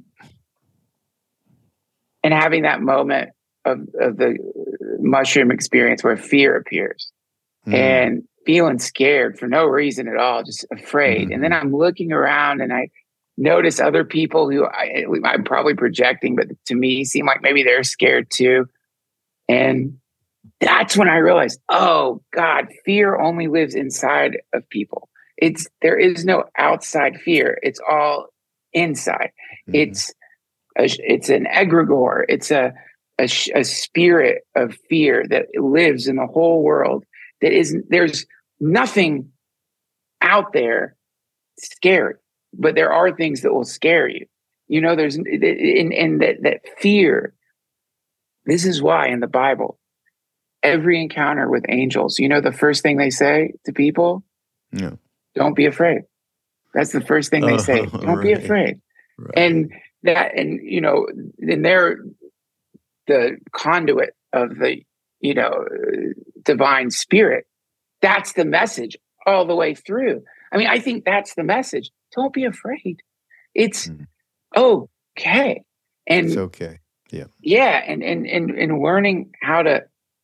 and having that moment of, of the mushroom experience where fear appears mm. and feeling scared for no reason at all, just afraid. Mm-hmm. And then I'm looking around and I notice other people who I, I'm probably projecting, but to me seem like maybe they're scared too. And that's when I realized, oh God, fear only lives inside of people. It's, there is no outside fear. It's all inside. Mm-hmm. It's, a, it's an egregore. It's a, a, a spirit of fear that lives in the whole world. That isn't, there's nothing out there scary. But there are things that will scare you. You know, there's in, in that, that fear. This is why in the Bible, every encounter with angels, you know, the first thing they say to people, no. Don't be afraid. That's the first thing they say. Oh, Don't right. be afraid. Right. And that, and, you know, and they're the conduit of the, you know, divine spirit. That's the message all the way through. I mean, I think that's the message. Don't be afraid. It's mm. okay. And it's okay. Yeah. Yeah. And, and, and, and learning how to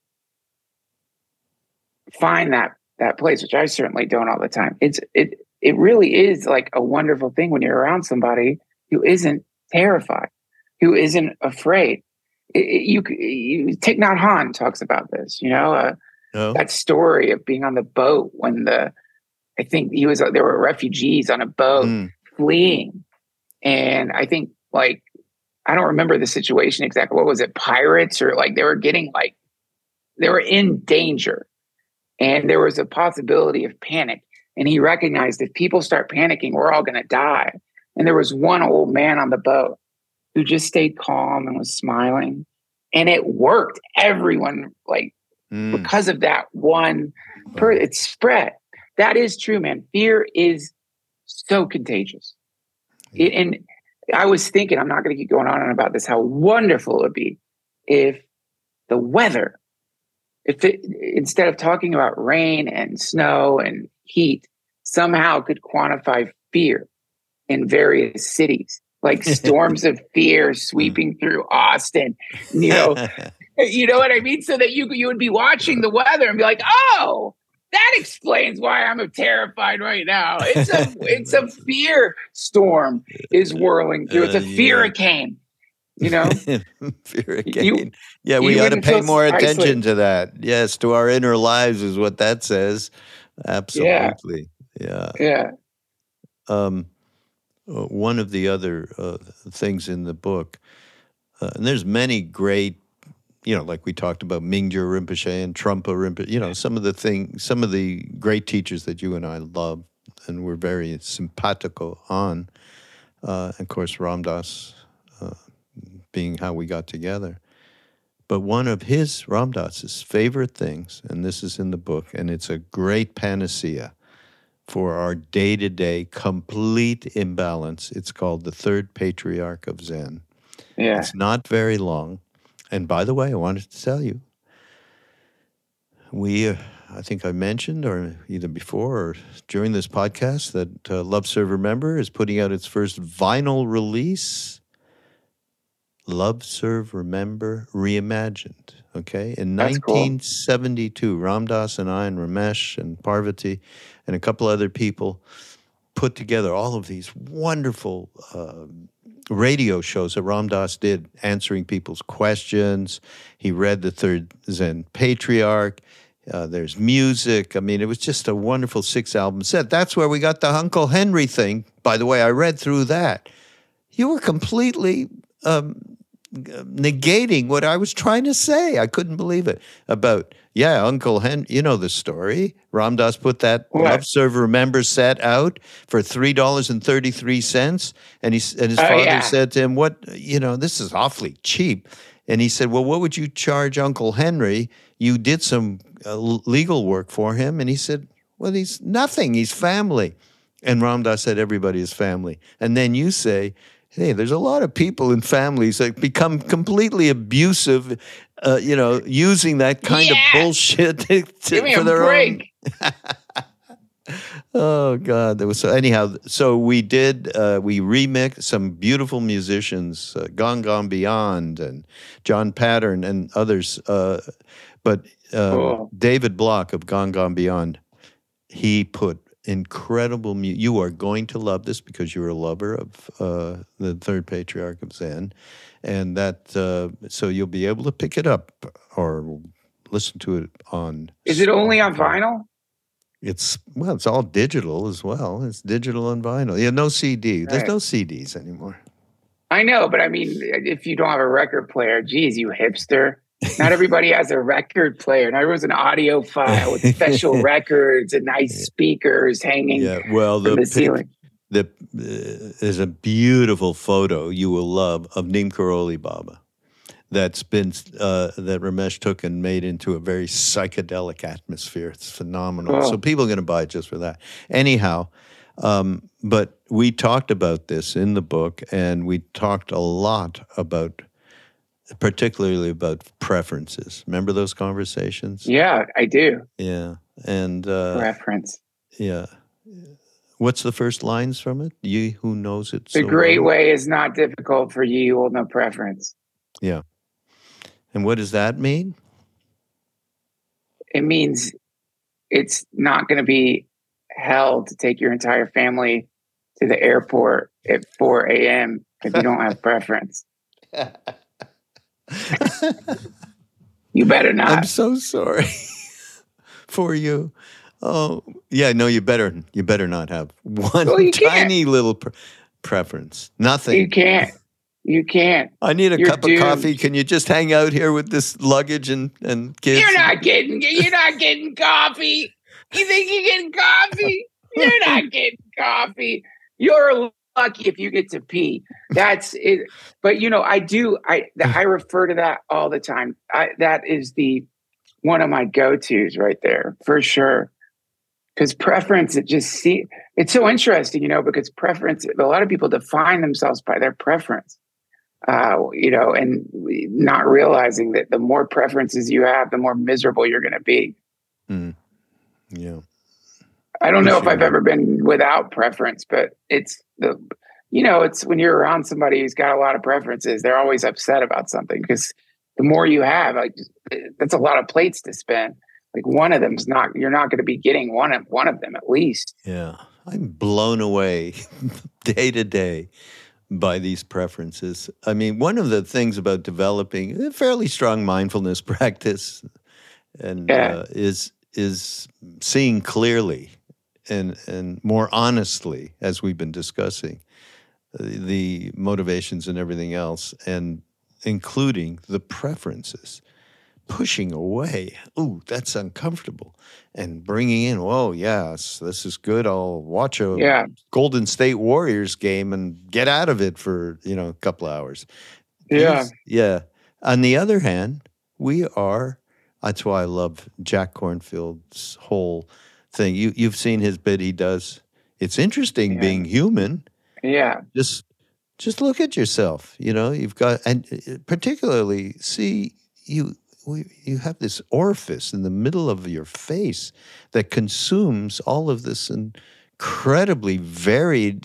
find that, that place, which I certainly don't all the time. It's, it, it really is like a wonderful thing when you're around somebody who isn't terrified, who isn't afraid. It, it, you, you Thich Nhat Hanh talks about this, you know, uh, oh. that story of being on the boat when the, I think he was, there were refugees on a boat mm. fleeing. And I think like, I don't remember the situation exactly. What was it? Pirates or like they were getting like, they were in danger and there was a possibility of panic. And he recognized if people start panicking, we're all going to die. And there was one old man on the boat who just stayed calm and was smiling. And it worked. Everyone like, mm. because of that one, per- it spread. That is true, man. Fear is so contagious. It, and I was thinking, I'm not going to keep going on and about this, how wonderful it would be if the weather, if it, instead of talking about rain and snow and heat, somehow could quantify fear in various cities, like storms of fear sweeping through Austin, you know, you know what I mean? So that you, you would be watching the weather and be like, oh, that explains why I'm terrified right now. It's a it's a fear storm is whirling through. It's a fearicane, you know? Fearicane. You, yeah, we got to pay more attention isolated. to that. Yes, to our inner lives is what that says. Absolutely. Yeah. Yeah. yeah. Um, uh, one of the other uh, things in the book, uh, and there's many great, you know, like we talked about Mingyur Rinpoche and Trungpa Rinpoche, you know, some of the thing, some of the great teachers that you and I love and we're very simpatico on. Uh, of course, Ram Dass uh, being how we got together. But one of his, Ram Dass's favorite things, and this is in the book, and it's a great panacea for our day-to-day complete imbalance. It's called The Third Patriarch of Zen. Yeah. It's not very long. And by the way, I wanted to tell you, we, uh, I think I mentioned, or either before or during this podcast, that uh, Love Serve Remember is putting out its first vinyl release, Love Serve Remember Reimagined, okay? In That's nineteen seventy-two, cool. Ram Dass and I and Ramesh and Parvati and a couple other people put together all of these wonderful uh, radio shows that Ram Dass did, answering people's questions. He read the Third Zen Patriarch. Uh, there's music. I mean, it was just a wonderful six-album set. That's where we got the Uncle Henry thing. By the way, I read through that. You were completely um, negating what I was trying to say. I couldn't believe it. About, yeah, Uncle Henry, you know the story. Ram Dass put that What? Love Serve Remember set out for three dollars and thirty-three cents. And, he, and his Oh, father yeah. said to him, "What, you know, this is awfully cheap." And he said, "Well, what would you charge Uncle Henry? You did some uh, legal work for him." And he said, "Well, he's nothing. He's family." And Ram Dass said, "Everybody is family." And then you say, "Hey, there's a lot of people in families that become completely abusive, uh, you know, using that kind Yeah. of bullshit to, to, Give me for a their break. own." Oh God, that was so. Anyhow, so we did. Uh, we remixed some beautiful musicians, uh, Gone Gone Beyond and John Pattern and others. Uh, but um, Cool. David Block of Gone Gone Beyond, he put incredible music. You are going to love this because you're a lover of uh, the Third Patriarch of Zen, and that uh, so you'll be able to pick it up or listen to it on. Is it only on vinyl? It's well, it's all digital as well. It's digital and vinyl. Yeah, no C D. There's Right. no C Ds anymore. I know, but I mean, if you don't have a record player, geez, you hipster. Not everybody has a record player. Not everyone's an audiophile with special records and nice speakers hanging Yeah, well, from the, the pic- ceiling. the uh, there's a beautiful photo you will love of Neem Karoli Baba that's been uh, that Ramesh took and made into a very psychedelic atmosphere. It's phenomenal. Cool. So people are going to buy it just for that. Anyhow, um, but we talked about this in the book, and we talked a lot about, particularly about preferences. Remember those conversations? Yeah, I do. Yeah. And uh, Reference. yeah. What's the first lines from it? Ye who knows it The so great well. way is not difficult for you. You hold no preference. Yeah. And what does that mean? It means it's not going to be hell to take your entire family to the airport at four a.m. if you don't have preference. You better I'm not. so sorry for you. Oh, yeah, no, you better you better not have one Well, you can't. tiny little pre- preference. Nothing. You can't. You can't. I need a You're cup doomed. of coffee. Can you just hang out here with this luggage and, and kids? You're not getting. You're not getting coffee. You think you're getting coffee? You're not getting coffee. You're lucky if you get to pee. That's it. But you know, I do. I I refer to that all the time. I, that is the one of my go-tos right there for sure. Because preference, it just see. It's so interesting, you know, because preference. A lot of people define themselves by their preference. Uh, you know, and not realizing that the more preferences you have, the more miserable you're going to be. Mm. Yeah. I don't know if Sure. I've ever been without preference, but it's the, you know, it's when you're around somebody who's got a lot of preferences, they're always upset about something because the more you have, like, that's a lot of plates to spin. Like one of them's not, you're not going to be getting one of one of them at least. Yeah. I'm blown away day to day by these preferences. I mean, one of the things about developing a fairly strong mindfulness practice and Yeah. uh, is is seeing clearly and and more honestly, as we've been discussing, uh, the motivations and everything else, and including the preferences. Pushing away, ooh, that's uncomfortable, and bringing in, oh yes, this is good. I'll watch a Yeah. Golden State Warriors game and get out of it for you know a couple of hours. Yeah. These- yeah. On the other hand, we are. That's why I love Jack Kornfield's whole thing. You you've seen his bit he does. It's interesting Yeah. being human. Yeah. Just just look at yourself. You know, you've got, and uh, particularly see you. We, you have this orifice in the middle of your face that consumes all of this incredibly varied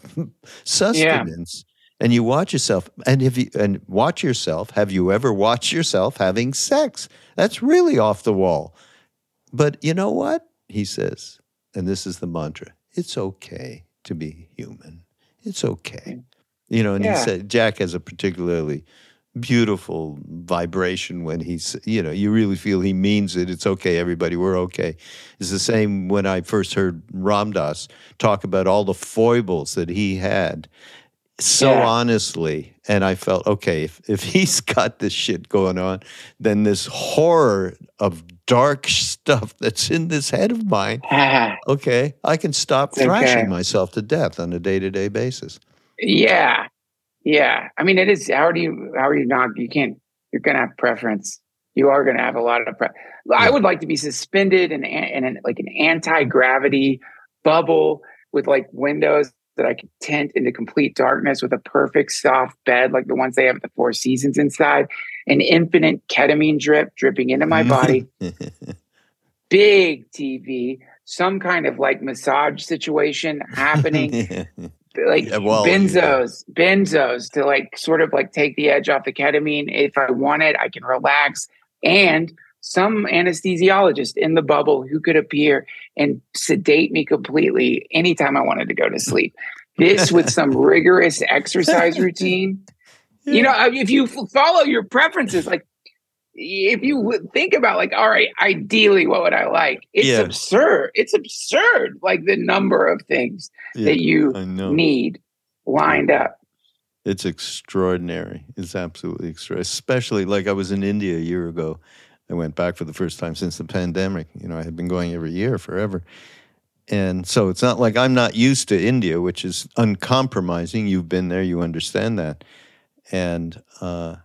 sustenance. And you watch yourself, and if you and watch yourself, have you ever watched yourself having sex? That's really off the wall. But you know what? He says, and this is the mantra, it's okay to be human. It's okay. You know, and he Yeah. said, Jack has a particularly beautiful vibration when he's, you know, you really feel he means it. It's okay, everybody, we're okay. It's the same when I first heard Ram Dass talk about all the foibles that he had so Yeah. honestly. And I felt, okay, if, if he's got this shit going on, then this horror of dark stuff that's in this head of mine, Ah, okay, I can stop It's thrashing okay. myself to death on a day-to-day basis. yeah. Yeah. I mean, it is. How do you, how are you not, you can't, you're going to have preference. You are going to have a lot of, pre- I Yeah. would like to be suspended in, a- in an, like an anti-gravity bubble with like windows that I could tint into complete darkness with a perfect soft bed, like the ones they have at the Four Seasons inside, an infinite ketamine drip dripping into my body, big T V, some kind of like massage situation happening, like Yeah, well, benzos, benzos to like sort of like take the edge off the ketamine. If I want it, I can relax. And some anesthesiologist in the bubble who could appear and sedate me completely anytime I wanted to go to sleep. This with some rigorous exercise routine. You know, if you f- follow your preferences, like if you would think about like, all right, ideally, what would I like? It's Yeah. absurd. It's absurd. Like the number of things Yeah, that you I know. need lined up. It's extraordinary. It's absolutely extraordinary. Especially like I was in India a year ago. I went back for the first time since the pandemic. You know, I had been going every year forever. And so it's not like I'm not used to India, which is uncompromising. You've been there, you understand that. And uh,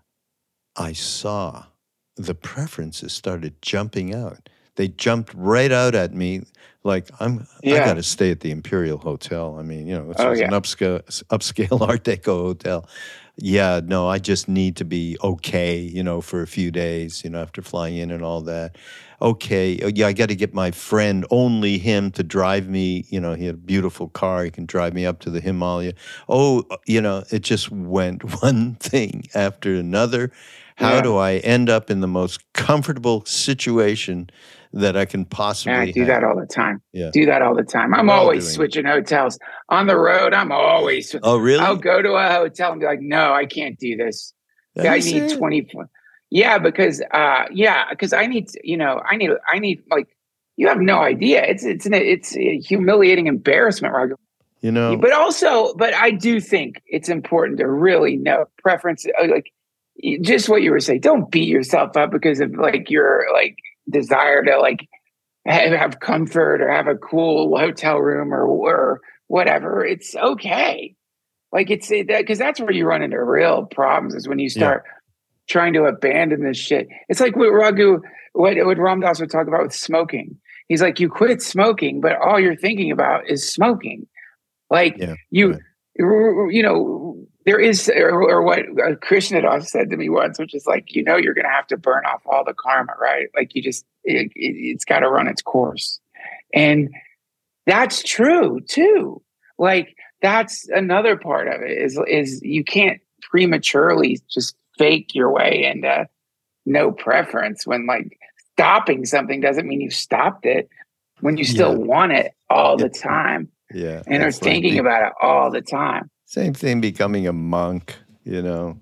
I saw the preferences started jumping out. They jumped right out at me like, I'm, I Yeah. got to stay at the Imperial Hotel. I mean, you know, it's Oh, just yeah. an upscale, upscale Art Deco hotel. Yeah, no, I just need to be okay, you know, for a few days, you know, after flying in and all that. Okay, oh, yeah, I got to get my friend, only him, to drive me. You know, he had a beautiful car. He can drive me up to the Himalaya. Oh, you know, it just went one thing after another. How Yeah. do I end up in the most comfortable situation that I can possibly And I do have? that all the time. Yeah. Do that all the time. I'm We're all always doing it. switching hotels. On the road, I'm always. Oh, really? I'll go to a hotel and be like, no, I can't do this. Are I you need serious? twenty-four. Yeah, because uh, yeah, because I need, you know, I need, I need like, you have no idea. It's it's an it's a humiliating embarrassment, Roger. You know, But also, but I do think it's important to really know preference, uh, like just what you were saying. Don't beat yourself up because of like your like desire to like have, have comfort or have a cool hotel room or or whatever. It's okay. Like it's that because that's where you run into real problems is when you start trying to abandon this shit. It's like what Raghu, what, what Ram Dass would talk about with smoking. He's like, you quit smoking, but all you're thinking about is smoking. Like Yeah, you, right. you know, there is, or, or what Krishna Das said to me once, which is like, you know, you're going to have to burn off all the karma, right? Like you just, it, it, it's got to run its course. And that's true too. Like that's another part of it is, is you can't prematurely just fake your way into no preference when like stopping something doesn't mean you stopped it when you still Yeah. want it all the time. Yeah. And are it's like thinking be- about it all the time. Same thing becoming a monk, you know,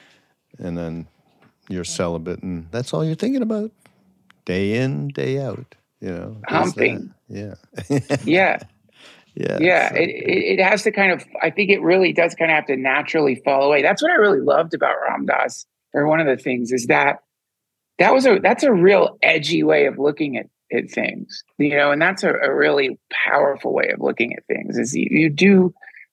and then you're celibate and that's all you're thinking about day in, day out, you know. is Humping. that. Yeah. Yeah. Yeah. Yeah. so- It, it, it has to kind of, I think it really does kind of have to naturally fall away. That's what I really loved about Ram Dass, or one of the things is that that was a, that's a real edgy way of looking at, at things, you know, and that's a, a really powerful way of looking at things is you, you do,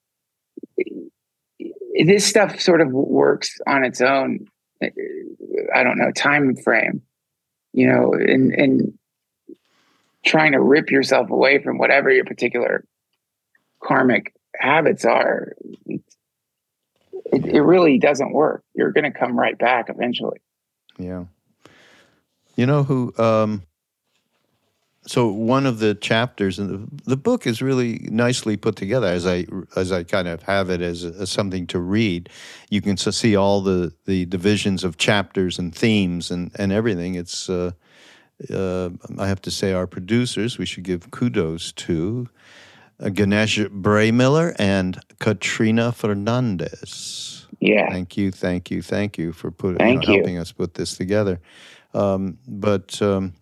this stuff sort of works on its own, I don't know, time frame, you know, and, and trying to rip yourself away from whatever your particular karmic habits are, it, it really doesn't work. You're going to come right back eventually. Yeah. You know who, um, so one of the chapters in the, the book is really nicely put together as I as I kind of have it as, as something to read. You can s- see all the, the divisions of chapters and themes and, and everything. It's, uh, uh, I have to say, our producers, we should give kudos to. uh, Ganesh Braymiller and Katrina Fernandez. Yeah. Thank you, thank you, thank you for put, you Thank know, you. helping us put this together. Um, but um,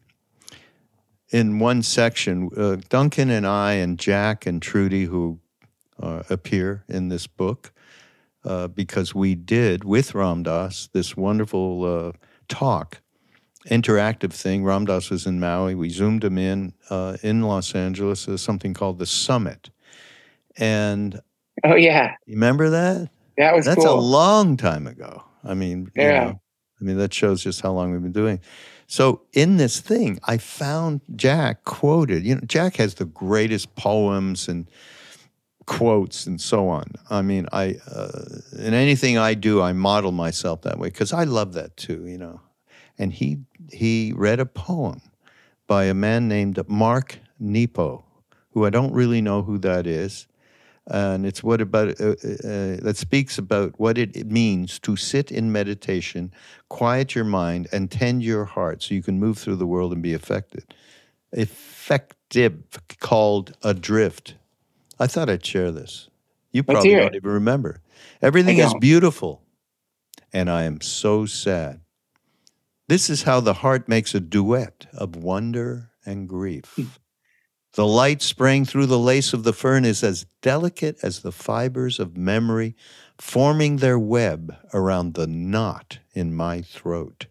in one section, uh, Duncan and I and Jack and Trudy, who uh, appear in this book, uh, because we did with Ram Dass this wonderful uh, talk, interactive thing. Ram Dass was in Maui. We zoomed him in uh, in Los Angeles. There's something called the Summit. And Oh, yeah. you remember that? That was That's cool. a long time ago. I mean, Yeah. you know, I mean, that shows just how long we've been doing. So in this thing, I found Jack quoted. You know, Jack has the greatest poems and quotes and so on. I mean, I uh, in anything I do, I model myself that way because I love that too, you know. And he he read a poem by a man named Mark Nepo, who I don't really know who that is. And it's what about uh, uh, that speaks about what it, it means to sit in meditation, quiet your mind, and tend your heart so you can move through the world and be affected. Effective, called Adrift. I thought I'd share this. You Let's probably hear don't it. even remember. Everything I is don't. beautiful, and I am so sad. This is how the heart makes a duet of wonder and grief. The light spraying through the lace of the fern is as delicate as the fibers of memory forming their web around the knot in my throat.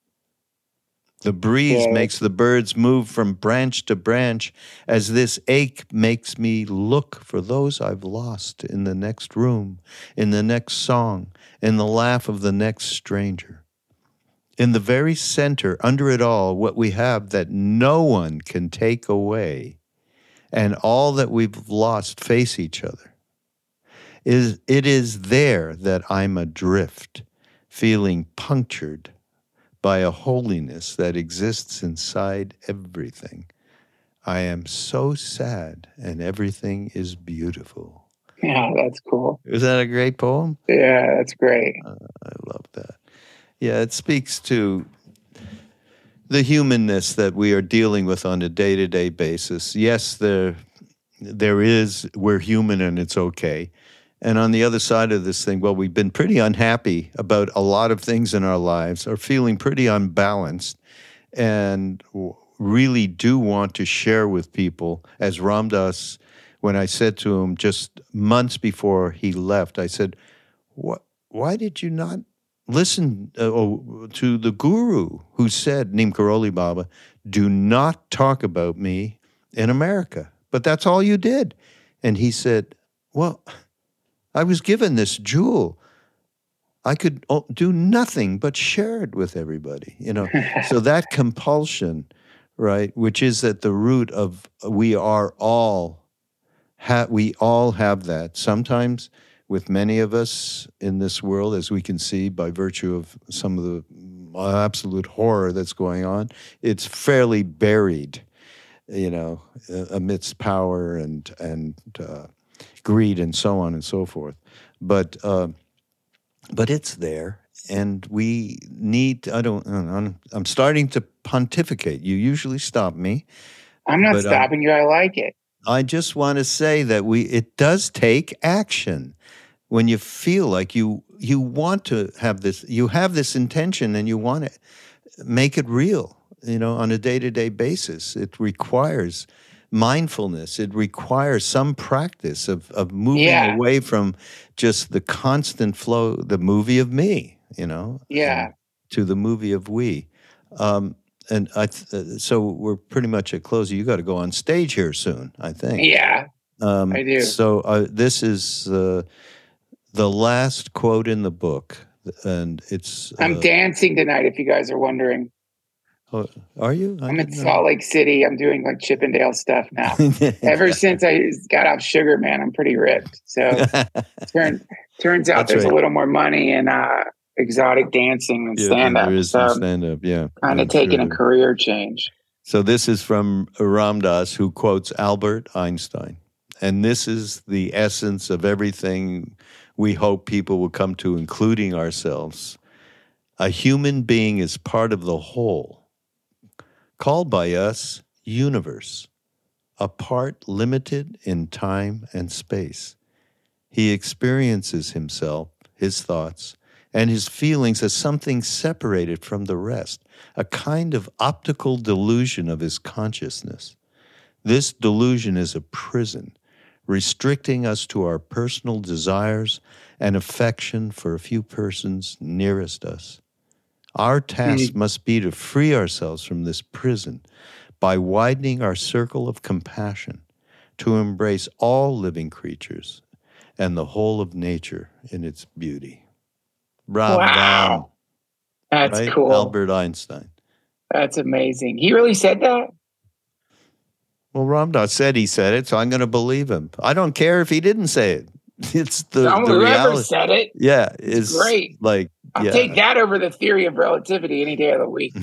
The breeze Yeah. makes the birds move from branch to branch as this ache makes me look for those I've lost in the next room, in the next song, in the laugh of the next stranger. In the very center, under it all, what we have that no one can take away, and all that we've lost face each other, is it is there that I'm adrift, feeling punctured by a holiness that exists inside everything. I am so sad, and everything is beautiful. Yeah, that's cool. Is that a great poem? Yeah, that's great. Uh, I love that. Yeah, it speaks to the humanness that we are dealing with on a day-to-day basis. Yes, there, there is, we're human and it's okay. And on the other side of this thing, well, we've been pretty unhappy about a lot of things in our lives, are feeling pretty unbalanced, and really do want to share with people, as Ram Dass, when I said to him just months before he left, I said, "What? Why did you not listen uh, oh, to the guru who said, Neem Karoli Baba, do not talk about me in America, but that's all you did." And he said, "Well, I was given this jewel. I could do nothing but share it with everybody." You know, so that compulsion, right, which is at the root of we are all, ha- we all have that. Sometimes with many of us in this world, as we can see by virtue of some of the absolute horror that's going on, it's fairly buried, you know, amidst power and and uh, greed and so on and so forth. But uh, but it's there, and we need. I don't. I'm, I'm starting to pontificate. You usually stop me. I'm not but stopping I'm, you. I like it. I just want to say that we. It does take action. When you feel like you you want to have this, you have this intention and you want to make it real, you know, on a day-to-day basis. It requires mindfulness. It requires some practice of, of moving Yeah. away from just the constant flow, the movie of me, you know, Yeah. to the movie of we. Um, and I th- uh, so we're pretty much at close. You got to go on stage here soon, I think. Yeah, Um, I do. So uh, this is... Uh, the last quote in the book, and it's... Uh, I'm dancing tonight, if you guys are wondering. oh, are you? I I'm in didn't know. Salt Lake City. I'm doing like Chippendale stuff now. Ever since I got off sugar, man, I'm pretty ripped. So turn, turns out That's there's right. a little more money in uh, exotic dancing and Yeah, stand-up. there is so some stand-up, yeah. kind of I'm taking sure. a career change. So this is from Ram Dass, who quotes Albert Einstein. And this is the essence of everything we hope people will come to, including ourselves. A human being is part of the whole, called by us universe, a part limited in time and space. He experiences himself, his thoughts, and his feelings as something separated from the rest, a kind of optical delusion of his consciousness. This delusion is a prison, restricting us to our personal desires and affection for a few persons nearest us. Our task mm-hmm. must be to free ourselves from this prison by widening our circle of compassion, to embrace all living creatures and the whole of nature in its beauty. Ram wow. Vam, That's right? cool. Albert Einstein. That's amazing. He really said that? Well, Ram Dass said he said it, so I'm going to believe him. I don't care if he didn't say it. It's the, the whoever reality. said it. Yeah, it's great. Like, I'll yeah. take that over the theory of relativity any day of the week.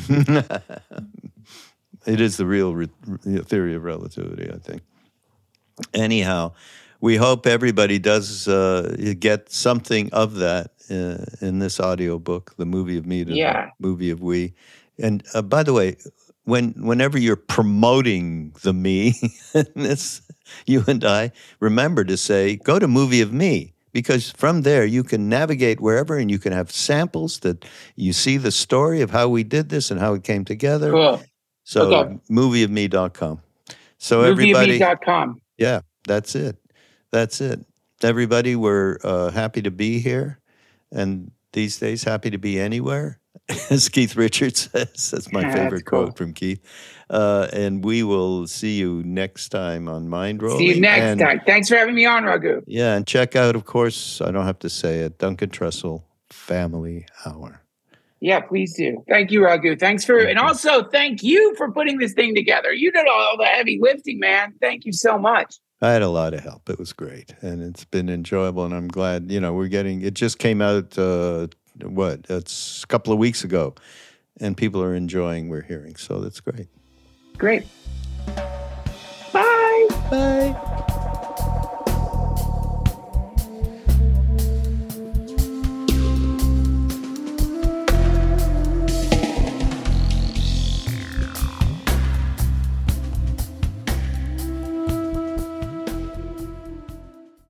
It is the real re- theory of relativity, I think. Anyhow, we hope everybody does uh, get something of that uh, in this audiobook, The Movie of Me to yeah. the Movie of We. And uh, by the way, when whenever you're promoting the me, this, you and I, remember to say, go to Movie of Me, because from there you can navigate wherever and you can have samples that you see the story of how we did this and how it came together. Cool. So okay. movie of me dot com. So movie everybody, of me dot com. Yeah, that's it. That's it. Everybody, we're uh, happy to be here, and these days happy to be anywhere, as Keith Richards says. That's my yeah, favorite that's cool. quote from Keith. Uh, and we will see you next time on Mind Rolling. See you next and, time. Thanks for having me on, Raghu. Yeah, and check out, of course, I don't have to say it, Duncan Trussell Family Hour. Yeah, please do. Thank you, Raghu. Thanks for, and also thank you for putting this thing together. You did all the heavy lifting, man. Thank you so much. I had a lot of help. It was great, and it's been enjoyable, and I'm glad, you know, we're getting, it just came out, uh, what, it's a couple of weeks ago, and people are enjoying what we're hearing, so that's great. Great. Bye. Bye.